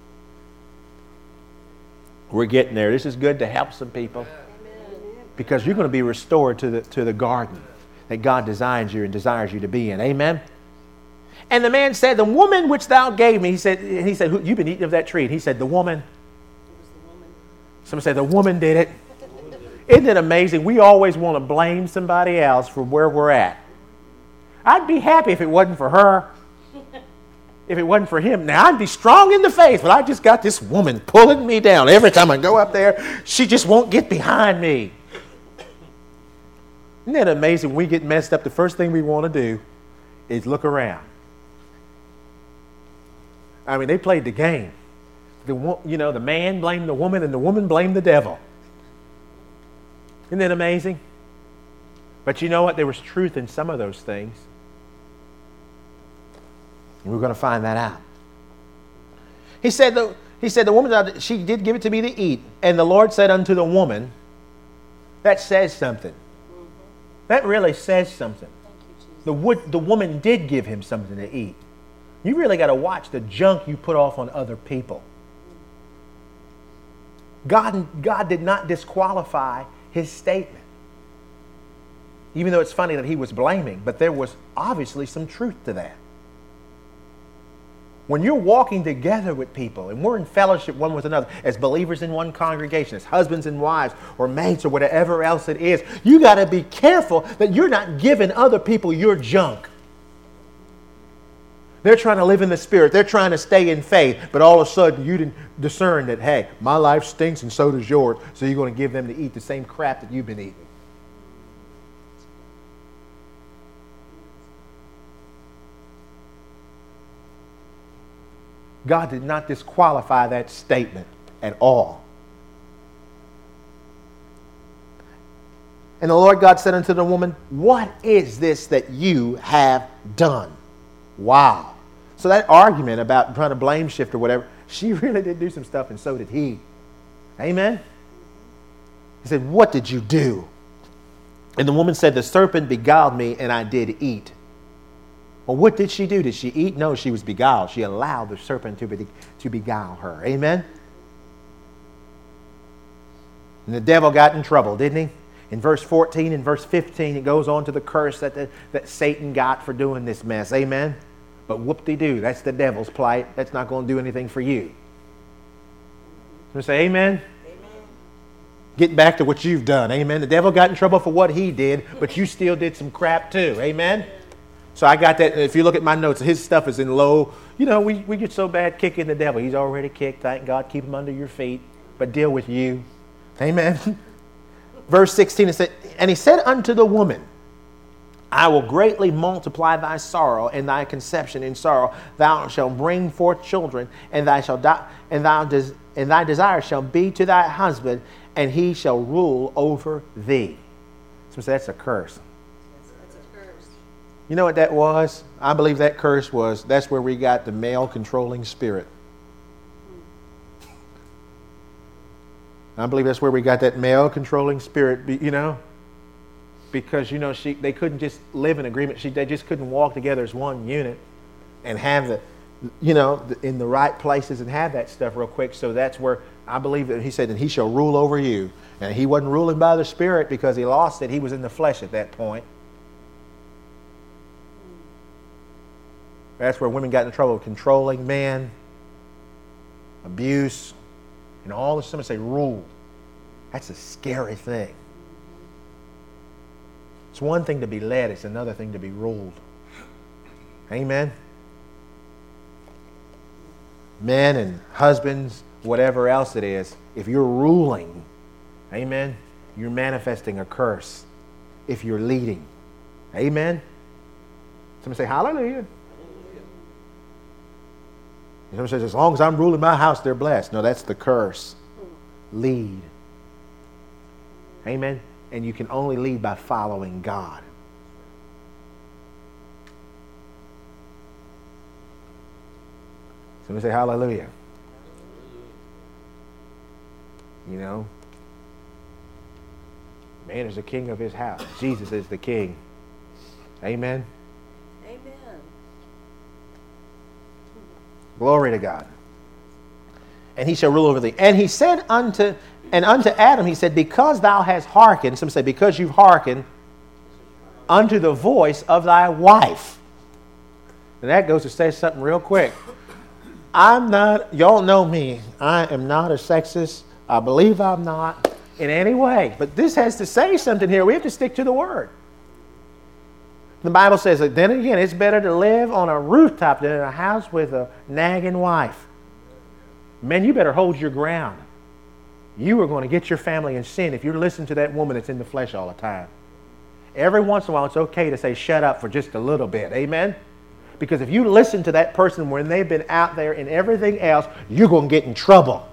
We're getting there. This is good to help some people. Because you're going to be restored to the, to the garden that God designs you and desires you to be in. Amen? And the man said, the woman which thou gave me, he said, he said, you've been eating of that tree. And he said, the woman. It was the woman. Someone said, the woman did it. Isn't it amazing? We always want to blame somebody else for where we're at. I'd be happy if it wasn't for her. If it wasn't for him. Now, I'd be strong in the faith, but I just got this woman pulling me down. Every time I go up there, she just won't get behind me. Isn't that amazing? When we get messed up, the first thing we want to do is look around. I mean, they played the game. The, you know, the man blamed the woman and the woman blamed the devil. Isn't that amazing? But you know what? There was truth in some of those things. And we're going to find that out. He said, the, he said, the woman, she did give it to me to eat. And the Lord said unto the woman, that says something. That really says something. The, wood, the woman did give him something to eat. You really got to watch the junk you put off on other people. God, God did not disqualify his statement. Even though it's funny that he was blaming, but there was obviously some truth to that. When you're walking together with people and we're in fellowship one with another as believers in one congregation, as husbands and wives or mates or whatever else it is, you got to be careful that you're not giving other people your junk. They're trying to live in the Spirit. They're trying to stay in faith. But all of a sudden you didn't discern that, hey, my life stinks and so does yours. So you're going to give them to eat the same crap that you've been eating. God did not disqualify that statement at all. And the Lord God said unto the woman, what is this that you have done? Wow. So that argument about trying to blame shift or whatever, she really did do some stuff and so did he. Amen? He said, what did you do? And the woman said, the serpent beguiled me and I did eat. Well, what did she do? Did she eat? No, she was beguiled. She allowed the serpent to, be, to beguile her. Amen? And the devil got in trouble, didn't he? In verse fourteen and verse fifteen, it goes on to the curse that, the, that Satan got for doing this mess. Amen? But whoop-de-doo, that's the devil's plight. That's not going to do anything for you. So say amen? Amen. Get back to what you've done. Amen? The devil got in trouble for what he did, but you still did some crap too. Amen? So I got that. If you look at my notes, his stuff is in low. You know, we, we get so bad kicking the devil. He's already kicked. Thank God. Keep him under your feet. But deal with you. Amen. Verse sixteen, it said, and he said unto the woman, I will greatly multiply thy sorrow and thy conception in sorrow. Thou shalt bring forth children, and thy shall die, and thou des- and thy desire shall be to thy husband, and he shall rule over thee. So that's a curse. You know what that was? I believe that curse was, that's where we got the male controlling spirit. I believe that's where we got that male controlling spirit, you know? Because, you know, she they couldn't just live in agreement. She, they just couldn't walk together as one unit and have the, you know, in the right places and have that stuff real quick. So that's where I believe that he said, and he shall rule over you. And he wasn't ruling by the spirit because he lost it. He was in the flesh at that point. That's where women got in trouble with controlling man, abuse, and all this. Somebody say rule. That's a scary thing. It's one thing to be led. It's another thing to be ruled. Amen? Men and husbands, whatever else it is, if you're ruling, amen, you're manifesting a curse if you're leading. Amen? Somebody say hallelujah. Someone says, as long as I'm ruling my house, they're blessed. No, that's the curse. Lead. Amen? And you can only lead by following God. Somebody say hallelujah. You know? Man is the king of his house. Jesus is the king. Amen? Glory to God. And he shall rule over thee. And he said unto, and unto Adam, he said, because thou hast hearkened, some say, because you've hearkened unto the voice of thy wife. And that goes to say something real quick. I'm not, y'all know me, I am not a sexist. I believe I'm not in any way. But this has to say something here. We have to stick to the word. The Bible says that then again, it's better to live on a rooftop than in a house with a nagging wife. Men, you better hold your ground. You are going to get your family in sin if you're listening to that woman that's in the flesh all the time. Every once in a while, it's okay to say shut up for just a little bit. Amen? Because if you listen to that person when they've been out there in everything else, you're going to get in trouble.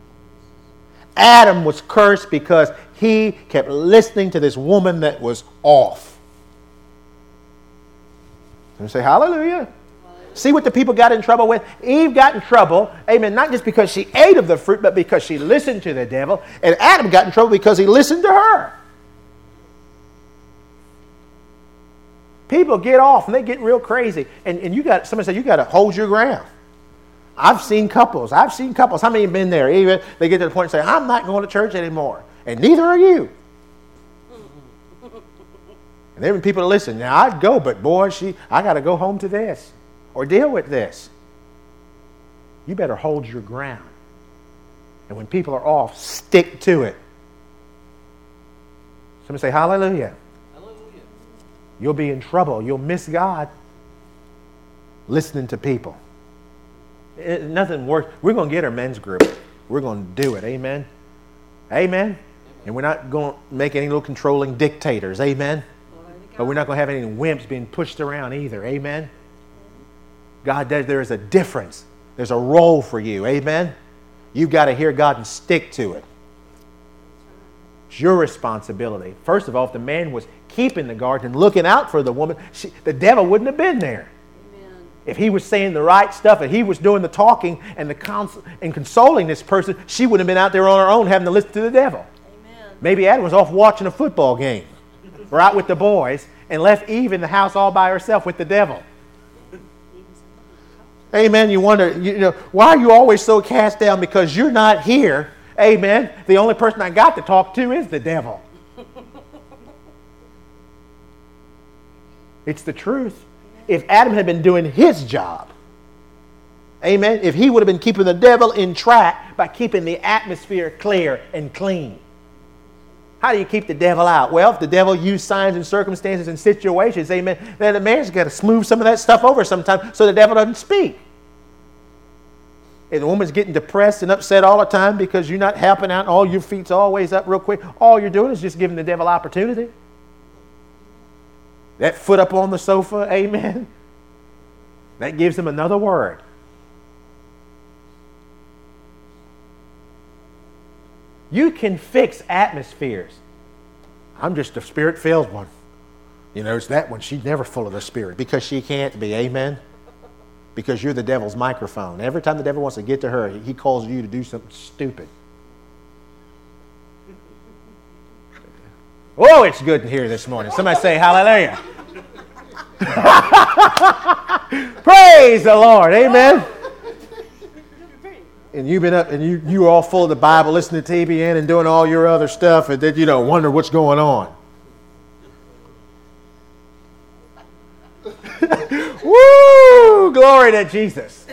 Adam was cursed because he kept listening to this woman that was off. And say hallelujah. See what the people got in trouble with? Eve got in trouble, amen, not just because she ate of the fruit, but because she listened to the devil. And Adam got in trouble because he listened to her. People get off and they get real crazy. And, and you got, somebody said, you got to hold your ground. I've seen couples. I've seen couples. How many have been there? Even they get to the point and say, I'm not going to church anymore. And neither are you. And there were people that listen. Now, I'd go, but boy, she, I got to go home to this or deal with this. You better hold your ground. And when people are off, stick to it. Somebody say, hallelujah. Hallelujah. You'll be in trouble. You'll miss God listening to people. It, nothing worse. We're going to get our men's group. We're going to do it. Amen. Amen. And we're not going to make any little controlling dictators. Amen. But we're not going to have any wimps being pushed around either. Amen. God does. There is a difference. There's a role for you. Amen. You've got to hear God and stick to it. It's your responsibility. First of all, if the man was keeping the garden and looking out for the woman, she, the devil wouldn't have been there. Amen. If he was saying the right stuff and he was doing the talking and the cons- and consoling this person, she wouldn't have been out there on her own having to listen to the devil. Amen. Maybe Adam was off watching a football game or out with the boys and left Eve in the house all by herself with the devil. Amen. You wonder, you know, why are you always so cast down? Because you're not here. Amen. The only person I got to talk to is the devil. It's the truth. If Adam had been doing his job, amen, if he would have been keeping the devil in track by keeping the atmosphere clear and clean. How do you keep the devil out? Well, if the devil used signs and circumstances and situations, amen, then the man's got to smooth some of that stuff over sometimes so the devil doesn't speak. If the woman's getting depressed and upset all the time because you're not helping out, all your feet's always up real quick, all you're doing is just giving the devil opportunity. That foot up on the sofa, amen, that gives him another word. You can fix atmospheres. I'm just a spirit-filled one. You know, it's that one. She's never full of the Spirit because she can't be. Amen? Because you're the devil's microphone. Every time the devil wants to get to her, he calls you to do something stupid. Oh, it's good in here this morning. Somebody say hallelujah. Praise the Lord. Amen? And you've been up and you, you were all full of the Bible, listening to T B N and doing all your other stuff, and then you don't wonder what's going on. Woo! Glory to Jesus.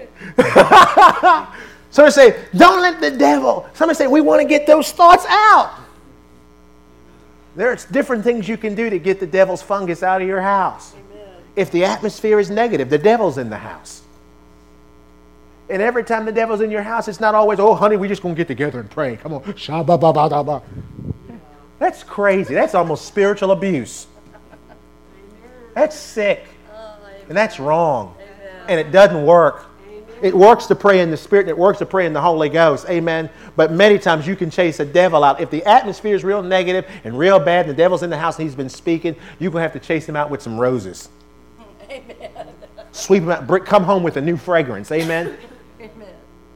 Somebody say, don't let the devil. Somebody say, we want to get those thoughts out. There's different things you can do to get the devil's fungus out of your house. Amen. If the atmosphere is negative, the devil's in the house. And every time the devil's in your house, it's not always, oh, honey, we're just going to get together and pray. Come on. Sha-ba-ba-ba-ba-ba. That's crazy. That's almost spiritual abuse. That's sick. Oh, And that's wrong. amen. And it doesn't work. It works to pray in the Spirit and it works to pray in the Holy Ghost. Amen. But many times you can chase a devil out. If the atmosphere is real negative and real bad and the devil's in the house and he's been speaking, you're going to have to chase him out with some roses. Amen. Sweep him out. bring- Come home with a new fragrance. Amen. Amen.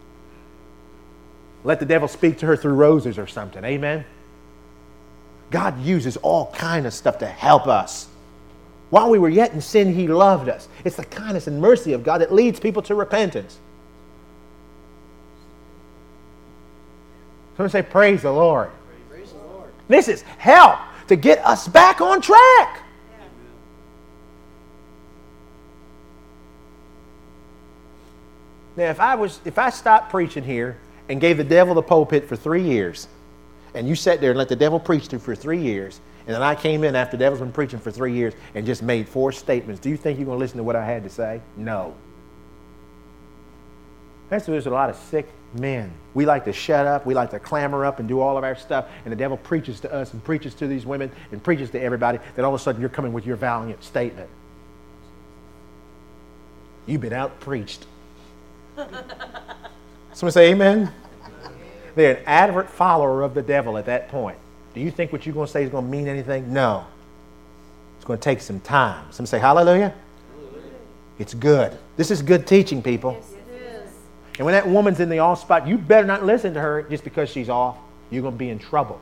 Let the devil speak to her through roses or something. Amen. God uses all kind of stuff to help us. While we were yet in sin, he loved us. It's the kindness and mercy of God that leads people to repentance. Someone say, praise the Lord. Praise the Lord. This is help to get us back on track. Now, if I was, if I stopped preaching here and gave the devil the pulpit for three years, and you sat there and let the devil preach to you for three years, and then I came in after the devil's been preaching for three years and just made four statements, do you think you're going to listen to what I had to say? No. That's why there's a lot of sick men. We like to shut up, we like to clamor up and do all of our stuff, and the devil preaches to us and preaches to these women and preaches to everybody, then all of a sudden you're coming with your valiant statement. You've been out-preached. Someone say amen? They're an advert follower of the devil at that point. Do you think what you're going to say is going to mean anything? No. It's going to take some time. Someone say hallelujah? Hallelujah. It's good. This is good teaching, people. Yes, it is. And when that woman's in the off spot, you better not listen to her just because she's off. You're going to be in trouble.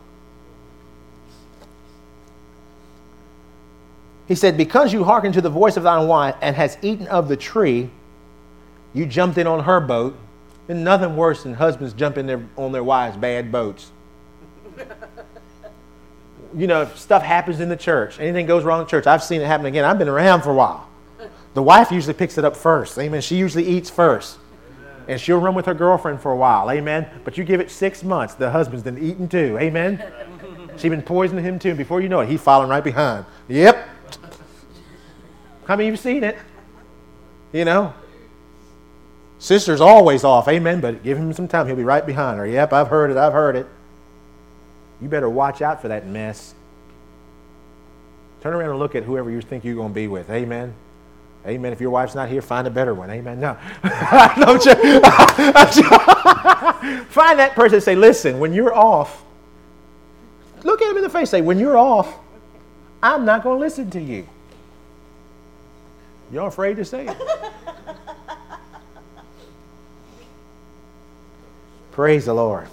He said, because you hearken to the voice of thine wife and has eaten of the tree, you jumped in on her boat. And nothing worse than husbands jumping their, on their wives' bad boats. you know, if stuff happens in the church, anything goes wrong in the church, I've seen it happen again. I've been around for a while. The wife usually picks it up first. Amen. She usually eats first. And she'll run with her girlfriend for a while. Amen. But you give it six months, the husband's been eating too. Amen. She's been poisoning him too. And before you know it, he's following right behind. Yep. How many of you seen it? You know. Sister's always off. Amen. But give him some time. He'll be right behind her. Yep, I've heard it. I've heard it. You better watch out for that mess. Turn around and look at whoever you think you're going to be with. Amen. Amen. If your wife's not here, find a better one. Amen. No. Don't you? Find that person and say, listen, when you're off, look at him in the face and say, when you're off, I'm not going to listen to you. You're afraid to say it. Praise the Lord.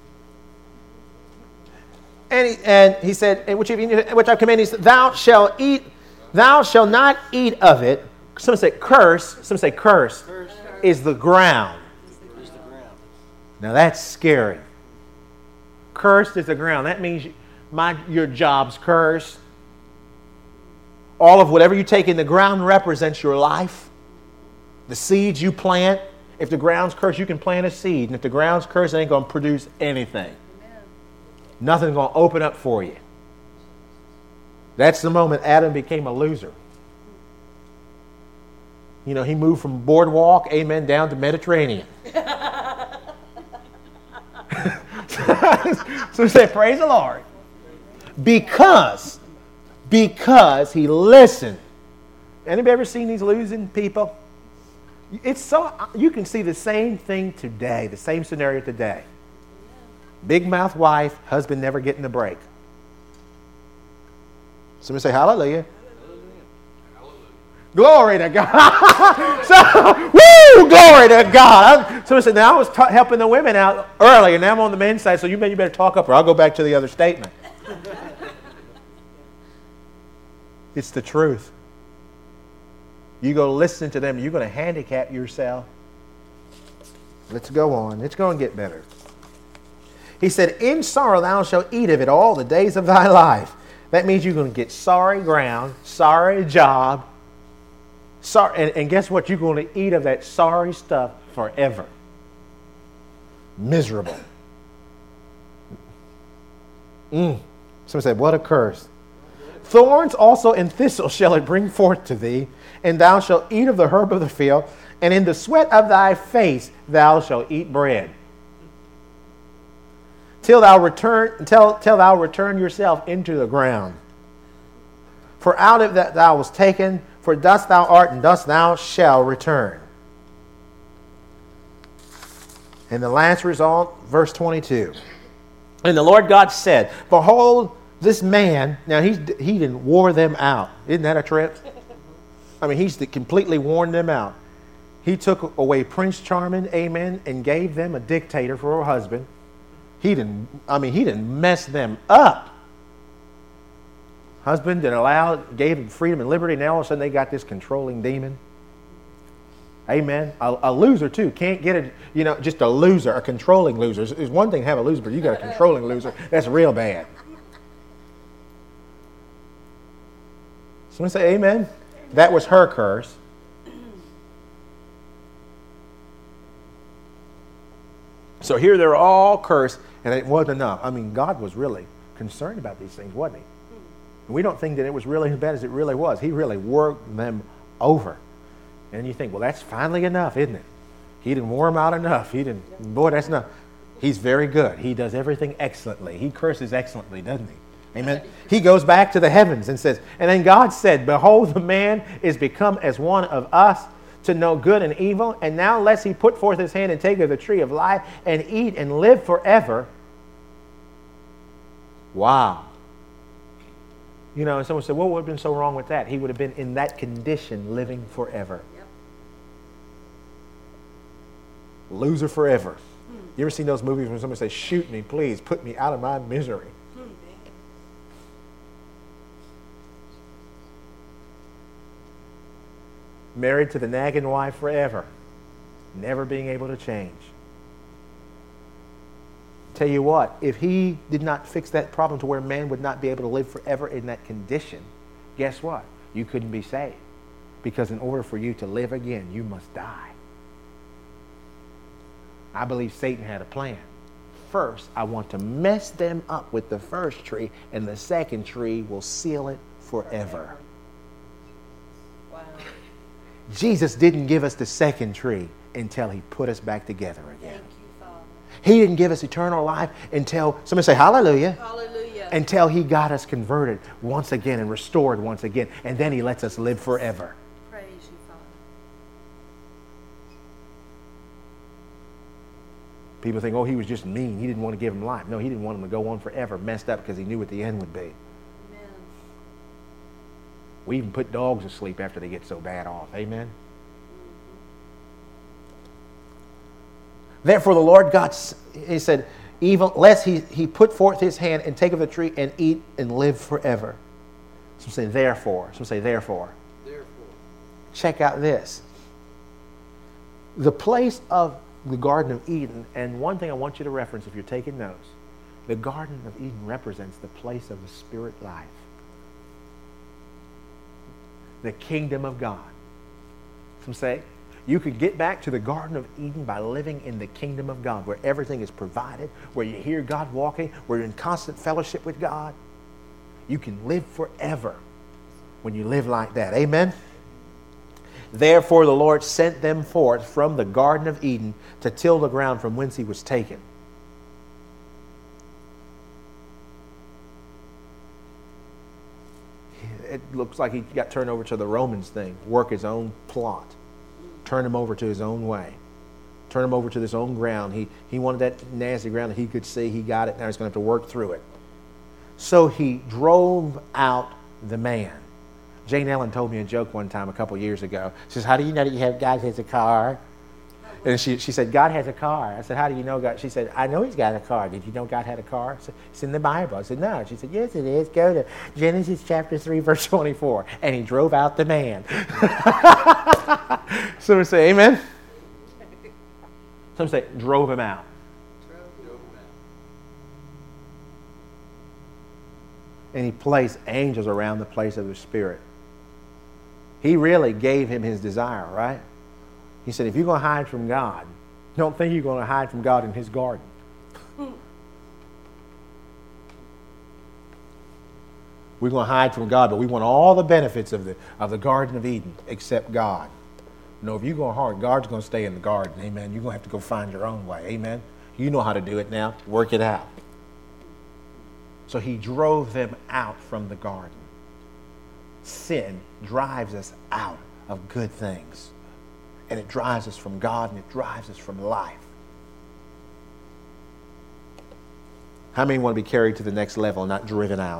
And he, and he said, which, which I command, he said, thou shalt eat, thou shalt not eat of it. Some say curse, some say curse, curse. Is the ground. Is the ground. Now that's scary. Cursed is the ground. That means my your job's cursed. All of whatever you take in the ground represents your life. The seeds you plant. If the ground's cursed, you can plant a seed. And if the ground's cursed, it ain't going to produce anything. Amen. Nothing's going to open up for you. That's the moment Adam became a loser. You know, he moved from boardwalk, amen, down to Mediterranean. So we say, praise the Lord. Because, because he listened. Anybody ever seen these losing people? It's so, you can see the same thing today, the same scenario today. Big mouth wife, husband never getting the break. Somebody say hallelujah. Glory to God. So, woo, glory to God. So I said, now I was ta- helping the women out earlier. Now I'm on the men's side, so you, you better talk up or I'll go back to the other statement. It's the truth. You go listen to them, you're going to handicap yourself. Let's go on. It's going to get better. He said, in sorrow thou shalt eat of it all the days of thy life. That means you're going to get sorry ground, sorry job, sorry, and, and guess what? You're going to eat of that sorry stuff forever. Miserable. Mm. Someone said, what a curse. Thorns also and thistles shall it bring forth to thee, and thou shalt eat of the herb of the field, and in the sweat of thy face thou shalt eat bread. Till thou return, till, till thou return yourself into the ground. For out of that thou wast taken, for dust thou art, and dust thou shalt return. And the last result, verse twenty-two. And the Lord God said, behold, this man, now he's, he didn't wore them out. Isn't that a trip? I mean, he's completely worn them out. He took away Prince Charming, amen, and gave them a dictator for a husband. He didn't, I mean, he didn't mess them up. Husband that allowed, gave them freedom and liberty, now all of a sudden they got this controlling demon. Amen. A, a loser too. Can't get a, you know, just a loser, a controlling loser. It's one thing to have a loser, but you got a controlling loser. That's real bad. Someone say amen. That was her curse. So here they're all cursed, and it wasn't enough. I mean, God was really concerned about these things, wasn't he? And we don't think that it was really as bad as it really was. He really worked them over. And you think, well, that's finally enough, isn't it? He didn't wear them out enough. He didn't, boy, that's enough. He's very good. He does everything excellently. He curses excellently, doesn't he? Amen. He goes back to the heavens and says, and then God said, behold, the man is become as one of us to know good and evil. And now lest he put forth his hand and take of the tree of life and eat and live forever. Wow. You know, and someone said, well, what would have been so wrong with that? He would have been in that condition living forever. Yep. Loser forever. Hmm. You ever seen those movies when somebody says, shoot me, please, put me out of my misery? Married to the nagging wife forever, never being able to change. Tell you what, if he did not fix that problem to where man would not be able to live forever in that condition, guess what? You couldn't be saved. Because in order for you to live again, you must die. I believe Satan had a plan. First, I want to mess them up with the first tree, and the second tree will seal it forever. Wow. Jesus didn't give us the second tree until he put us back together again. Thank you, Father. He didn't give us eternal life until, somebody say hallelujah, Hallelujah. until he got us converted once again and restored once again. And then he lets us live forever. Praise you, Father. People think, oh, he was just mean. He didn't want to give him life. No, he didn't want him to go on forever, messed up because he knew what the end would be. Amen. We even put dogs to sleep after they get so bad off. Amen? Therefore the Lord God, he said, even lest he, he put forth his hand and take of the tree and eat and live forever. Some say therefore. Some say therefore. Therefore. Check out this. The place of the Garden of Eden, and one thing I want you to reference if you're taking notes, the Garden of Eden represents the place of the spirit life. The kingdom of God. Some say, you could get back to the Garden of Eden by living in the kingdom of God, where everything is provided, where you hear God walking, where you're in constant fellowship with God. You can live forever when you live like that. Amen? Therefore the Lord sent them forth from the Garden of Eden to till the ground from whence he was taken. It looks like he got turned over to the Romans thing, work his own plot. Turn him over to his own way. Turn him over to his own ground. He, he wanted that nasty ground that he could see. He got it. Now he's going to have to work through it. So he drove out the man. Jane Ellen told me a joke one time a couple years ago. She says, how do you know that you have God has a car? And she, she said, God has a car. I said, how do you know God? She said, I know he's got a car. Did you know God had a car? I said, it's in the Bible. I said, no. She said, yes, it is. Go to Genesis chapter three, verse twenty-four. And he drove out the man. Some say, amen? Some say, drove him out. And he placed angels around the place of the Spirit. He really gave him his desire, right? He said, if you're going to hide from God, don't think you're going to hide from God in his garden. We're going to hide from God, but we want all the benefits of the, of the Garden of Eden except God. No, if you're going hard, God's going to stay in the garden. Amen. You're going to have to go find your own way. Amen. You know how to do it now. Work it out. So he drove them out from the garden. Sin drives us out of good things. And it drives us from God, and it drives us from life. How many want to be carried to the next level, not driven out?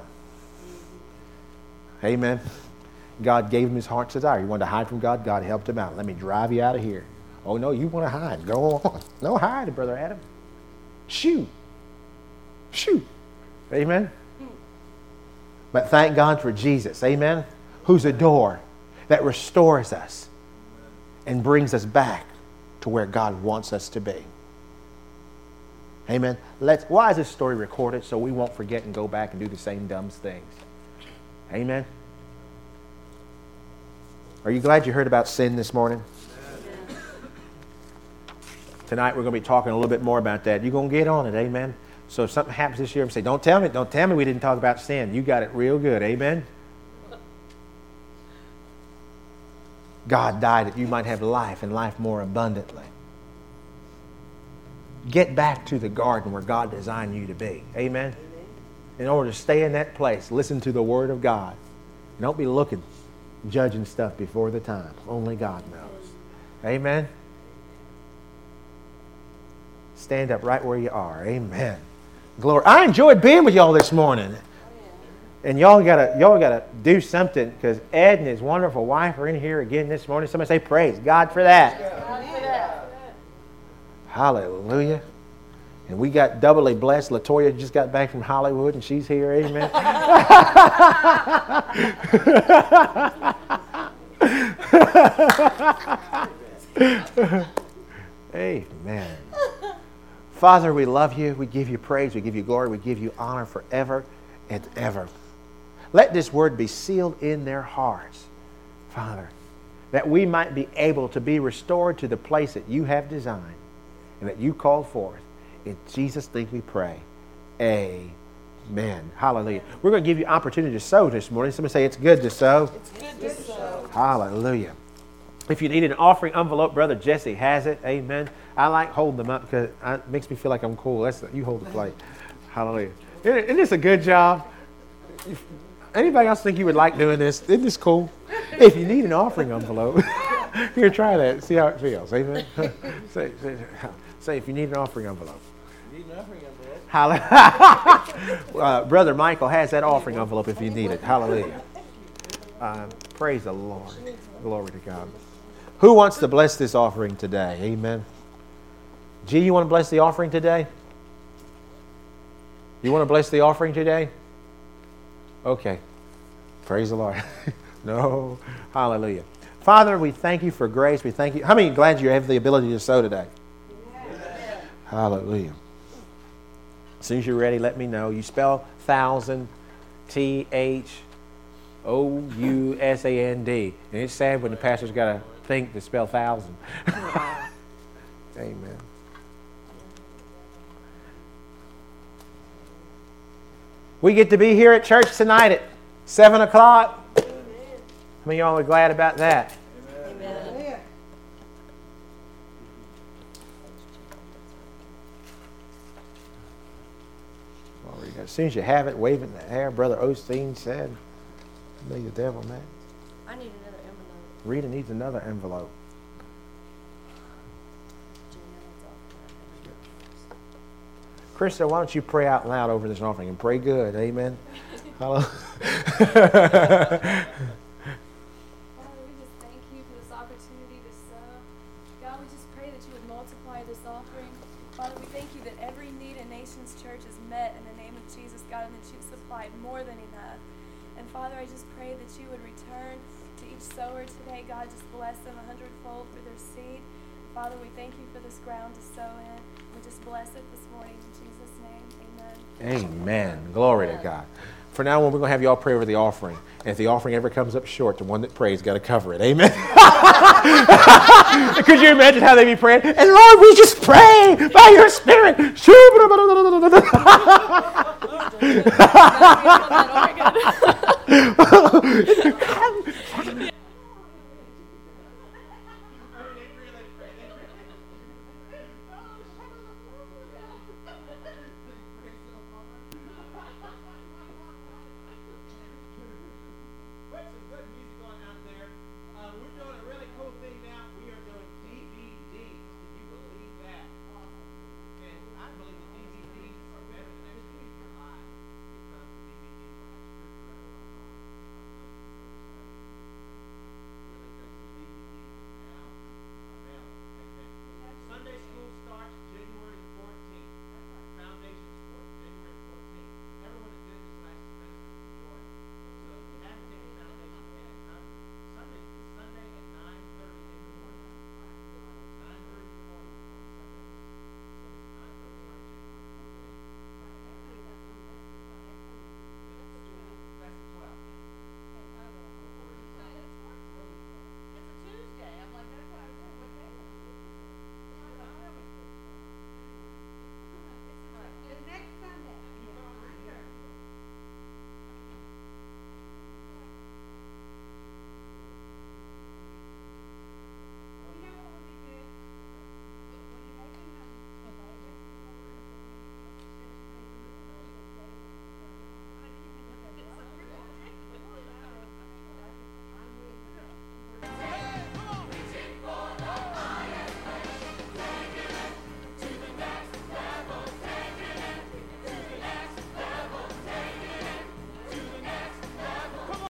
Amen. God gave him his heart's desire. He wanted to hide from God. God helped him out. Let me drive you out of here. Oh, no, you want to hide. Go on. No hiding, Brother Adam. Shoot. Shoot. Amen. But thank God for Jesus. Amen. Who's a door that restores us and brings us back to where God wants us to be. Amen. Let's, why is this story recorded? So we won't forget and go back and do the same dumb things. Amen. Are you glad you heard about sin this morning? Amen. Tonight we're going to be talking a little bit more about that. You're going to get on it. Amen. So if something happens this year, and say, don't tell me, don't tell me we didn't talk about sin. You got it real good. Amen. God died that you might have life and life more abundantly. Get back to the garden where God designed you to be. Amen. In order to stay in that place, listen to the Word of God. Don't be looking, judging stuff before the time. Only God knows. Amen. Stand up right where you are. Amen. Glory. I enjoyed being with y'all this morning. And y'all gotta y'all gotta do something, because Ed and his wonderful wife are in here again this morning. Somebody say praise God for that. God for that. Hallelujah. And we got doubly blessed. Latoya just got back from Hollywood and she's here. Amen. Amen. Father, we love you. We give you praise. We give you glory. We give you honor forever and ever. Let this word be sealed in their hearts, Father, that we might be able to be restored to the place that you have designed and that you called forth. In Jesus' name we pray. Amen. Hallelujah. We're going to give you opportunity to sow this morning. Somebody say it's good to sow. It's good to sow. Hallelujah. If you need an offering envelope, Brother Jesse has it. Amen. I like holding them up because it makes me feel like I'm cool. That's you hold the plate. Hallelujah. Isn't this a good job? If anybody else think you would like doing this? Isn't this cool? If you need an offering envelope, here, try that. See how it feels. Amen. say, say, say, if you need an offering envelope. You need an offering envelope. Hallelujah. uh, Brother Michael has that offering envelope if you need it. Hallelujah. Uh, praise the Lord. Glory to God. Who wants to bless this offering today? Amen. G, you want to bless the offering today? You want to bless the offering today? Okay. Praise the Lord. No. Hallelujah. Father, we thank you for grace. We thank you. How many are glad you have the ability to sow today? Yes. Hallelujah. As soon as you're ready, let me know. You spell thousand, T H O U S A N D. And it's sad when the pastor's got to think to spell thousand. Amen. We get to be here at church tonight at seven o'clock. Amen. How many of y'all are glad about that? Amen. Amen. As soon as you have it, wave it in the air. Brother Osteen said, "May the devil mad." I need another envelope. Rita needs another envelope. Krista, why don't you pray out loud over this offering and pray good? Amen. Hello. Father, we just thank you for this opportunity to sow. God, we just pray that you would multiply this offering. Father, we thank you that every need in Nations Church is met in the name of Jesus, God, and that you've supplied more than enough. And Father, I just pray that you would return to each sower today. God, just bless them a hundredfold for their seed. Father, we thank you for this ground to sow in. We just bless it this morning in Jesus' name. Amen. Amen. Glory to God. For now on, we're going to have you all pray over the offering. And if the offering ever comes up short, the one that prays got to cover it. Amen. Could you imagine how they be praying? And Lord, we just pray by your Spirit.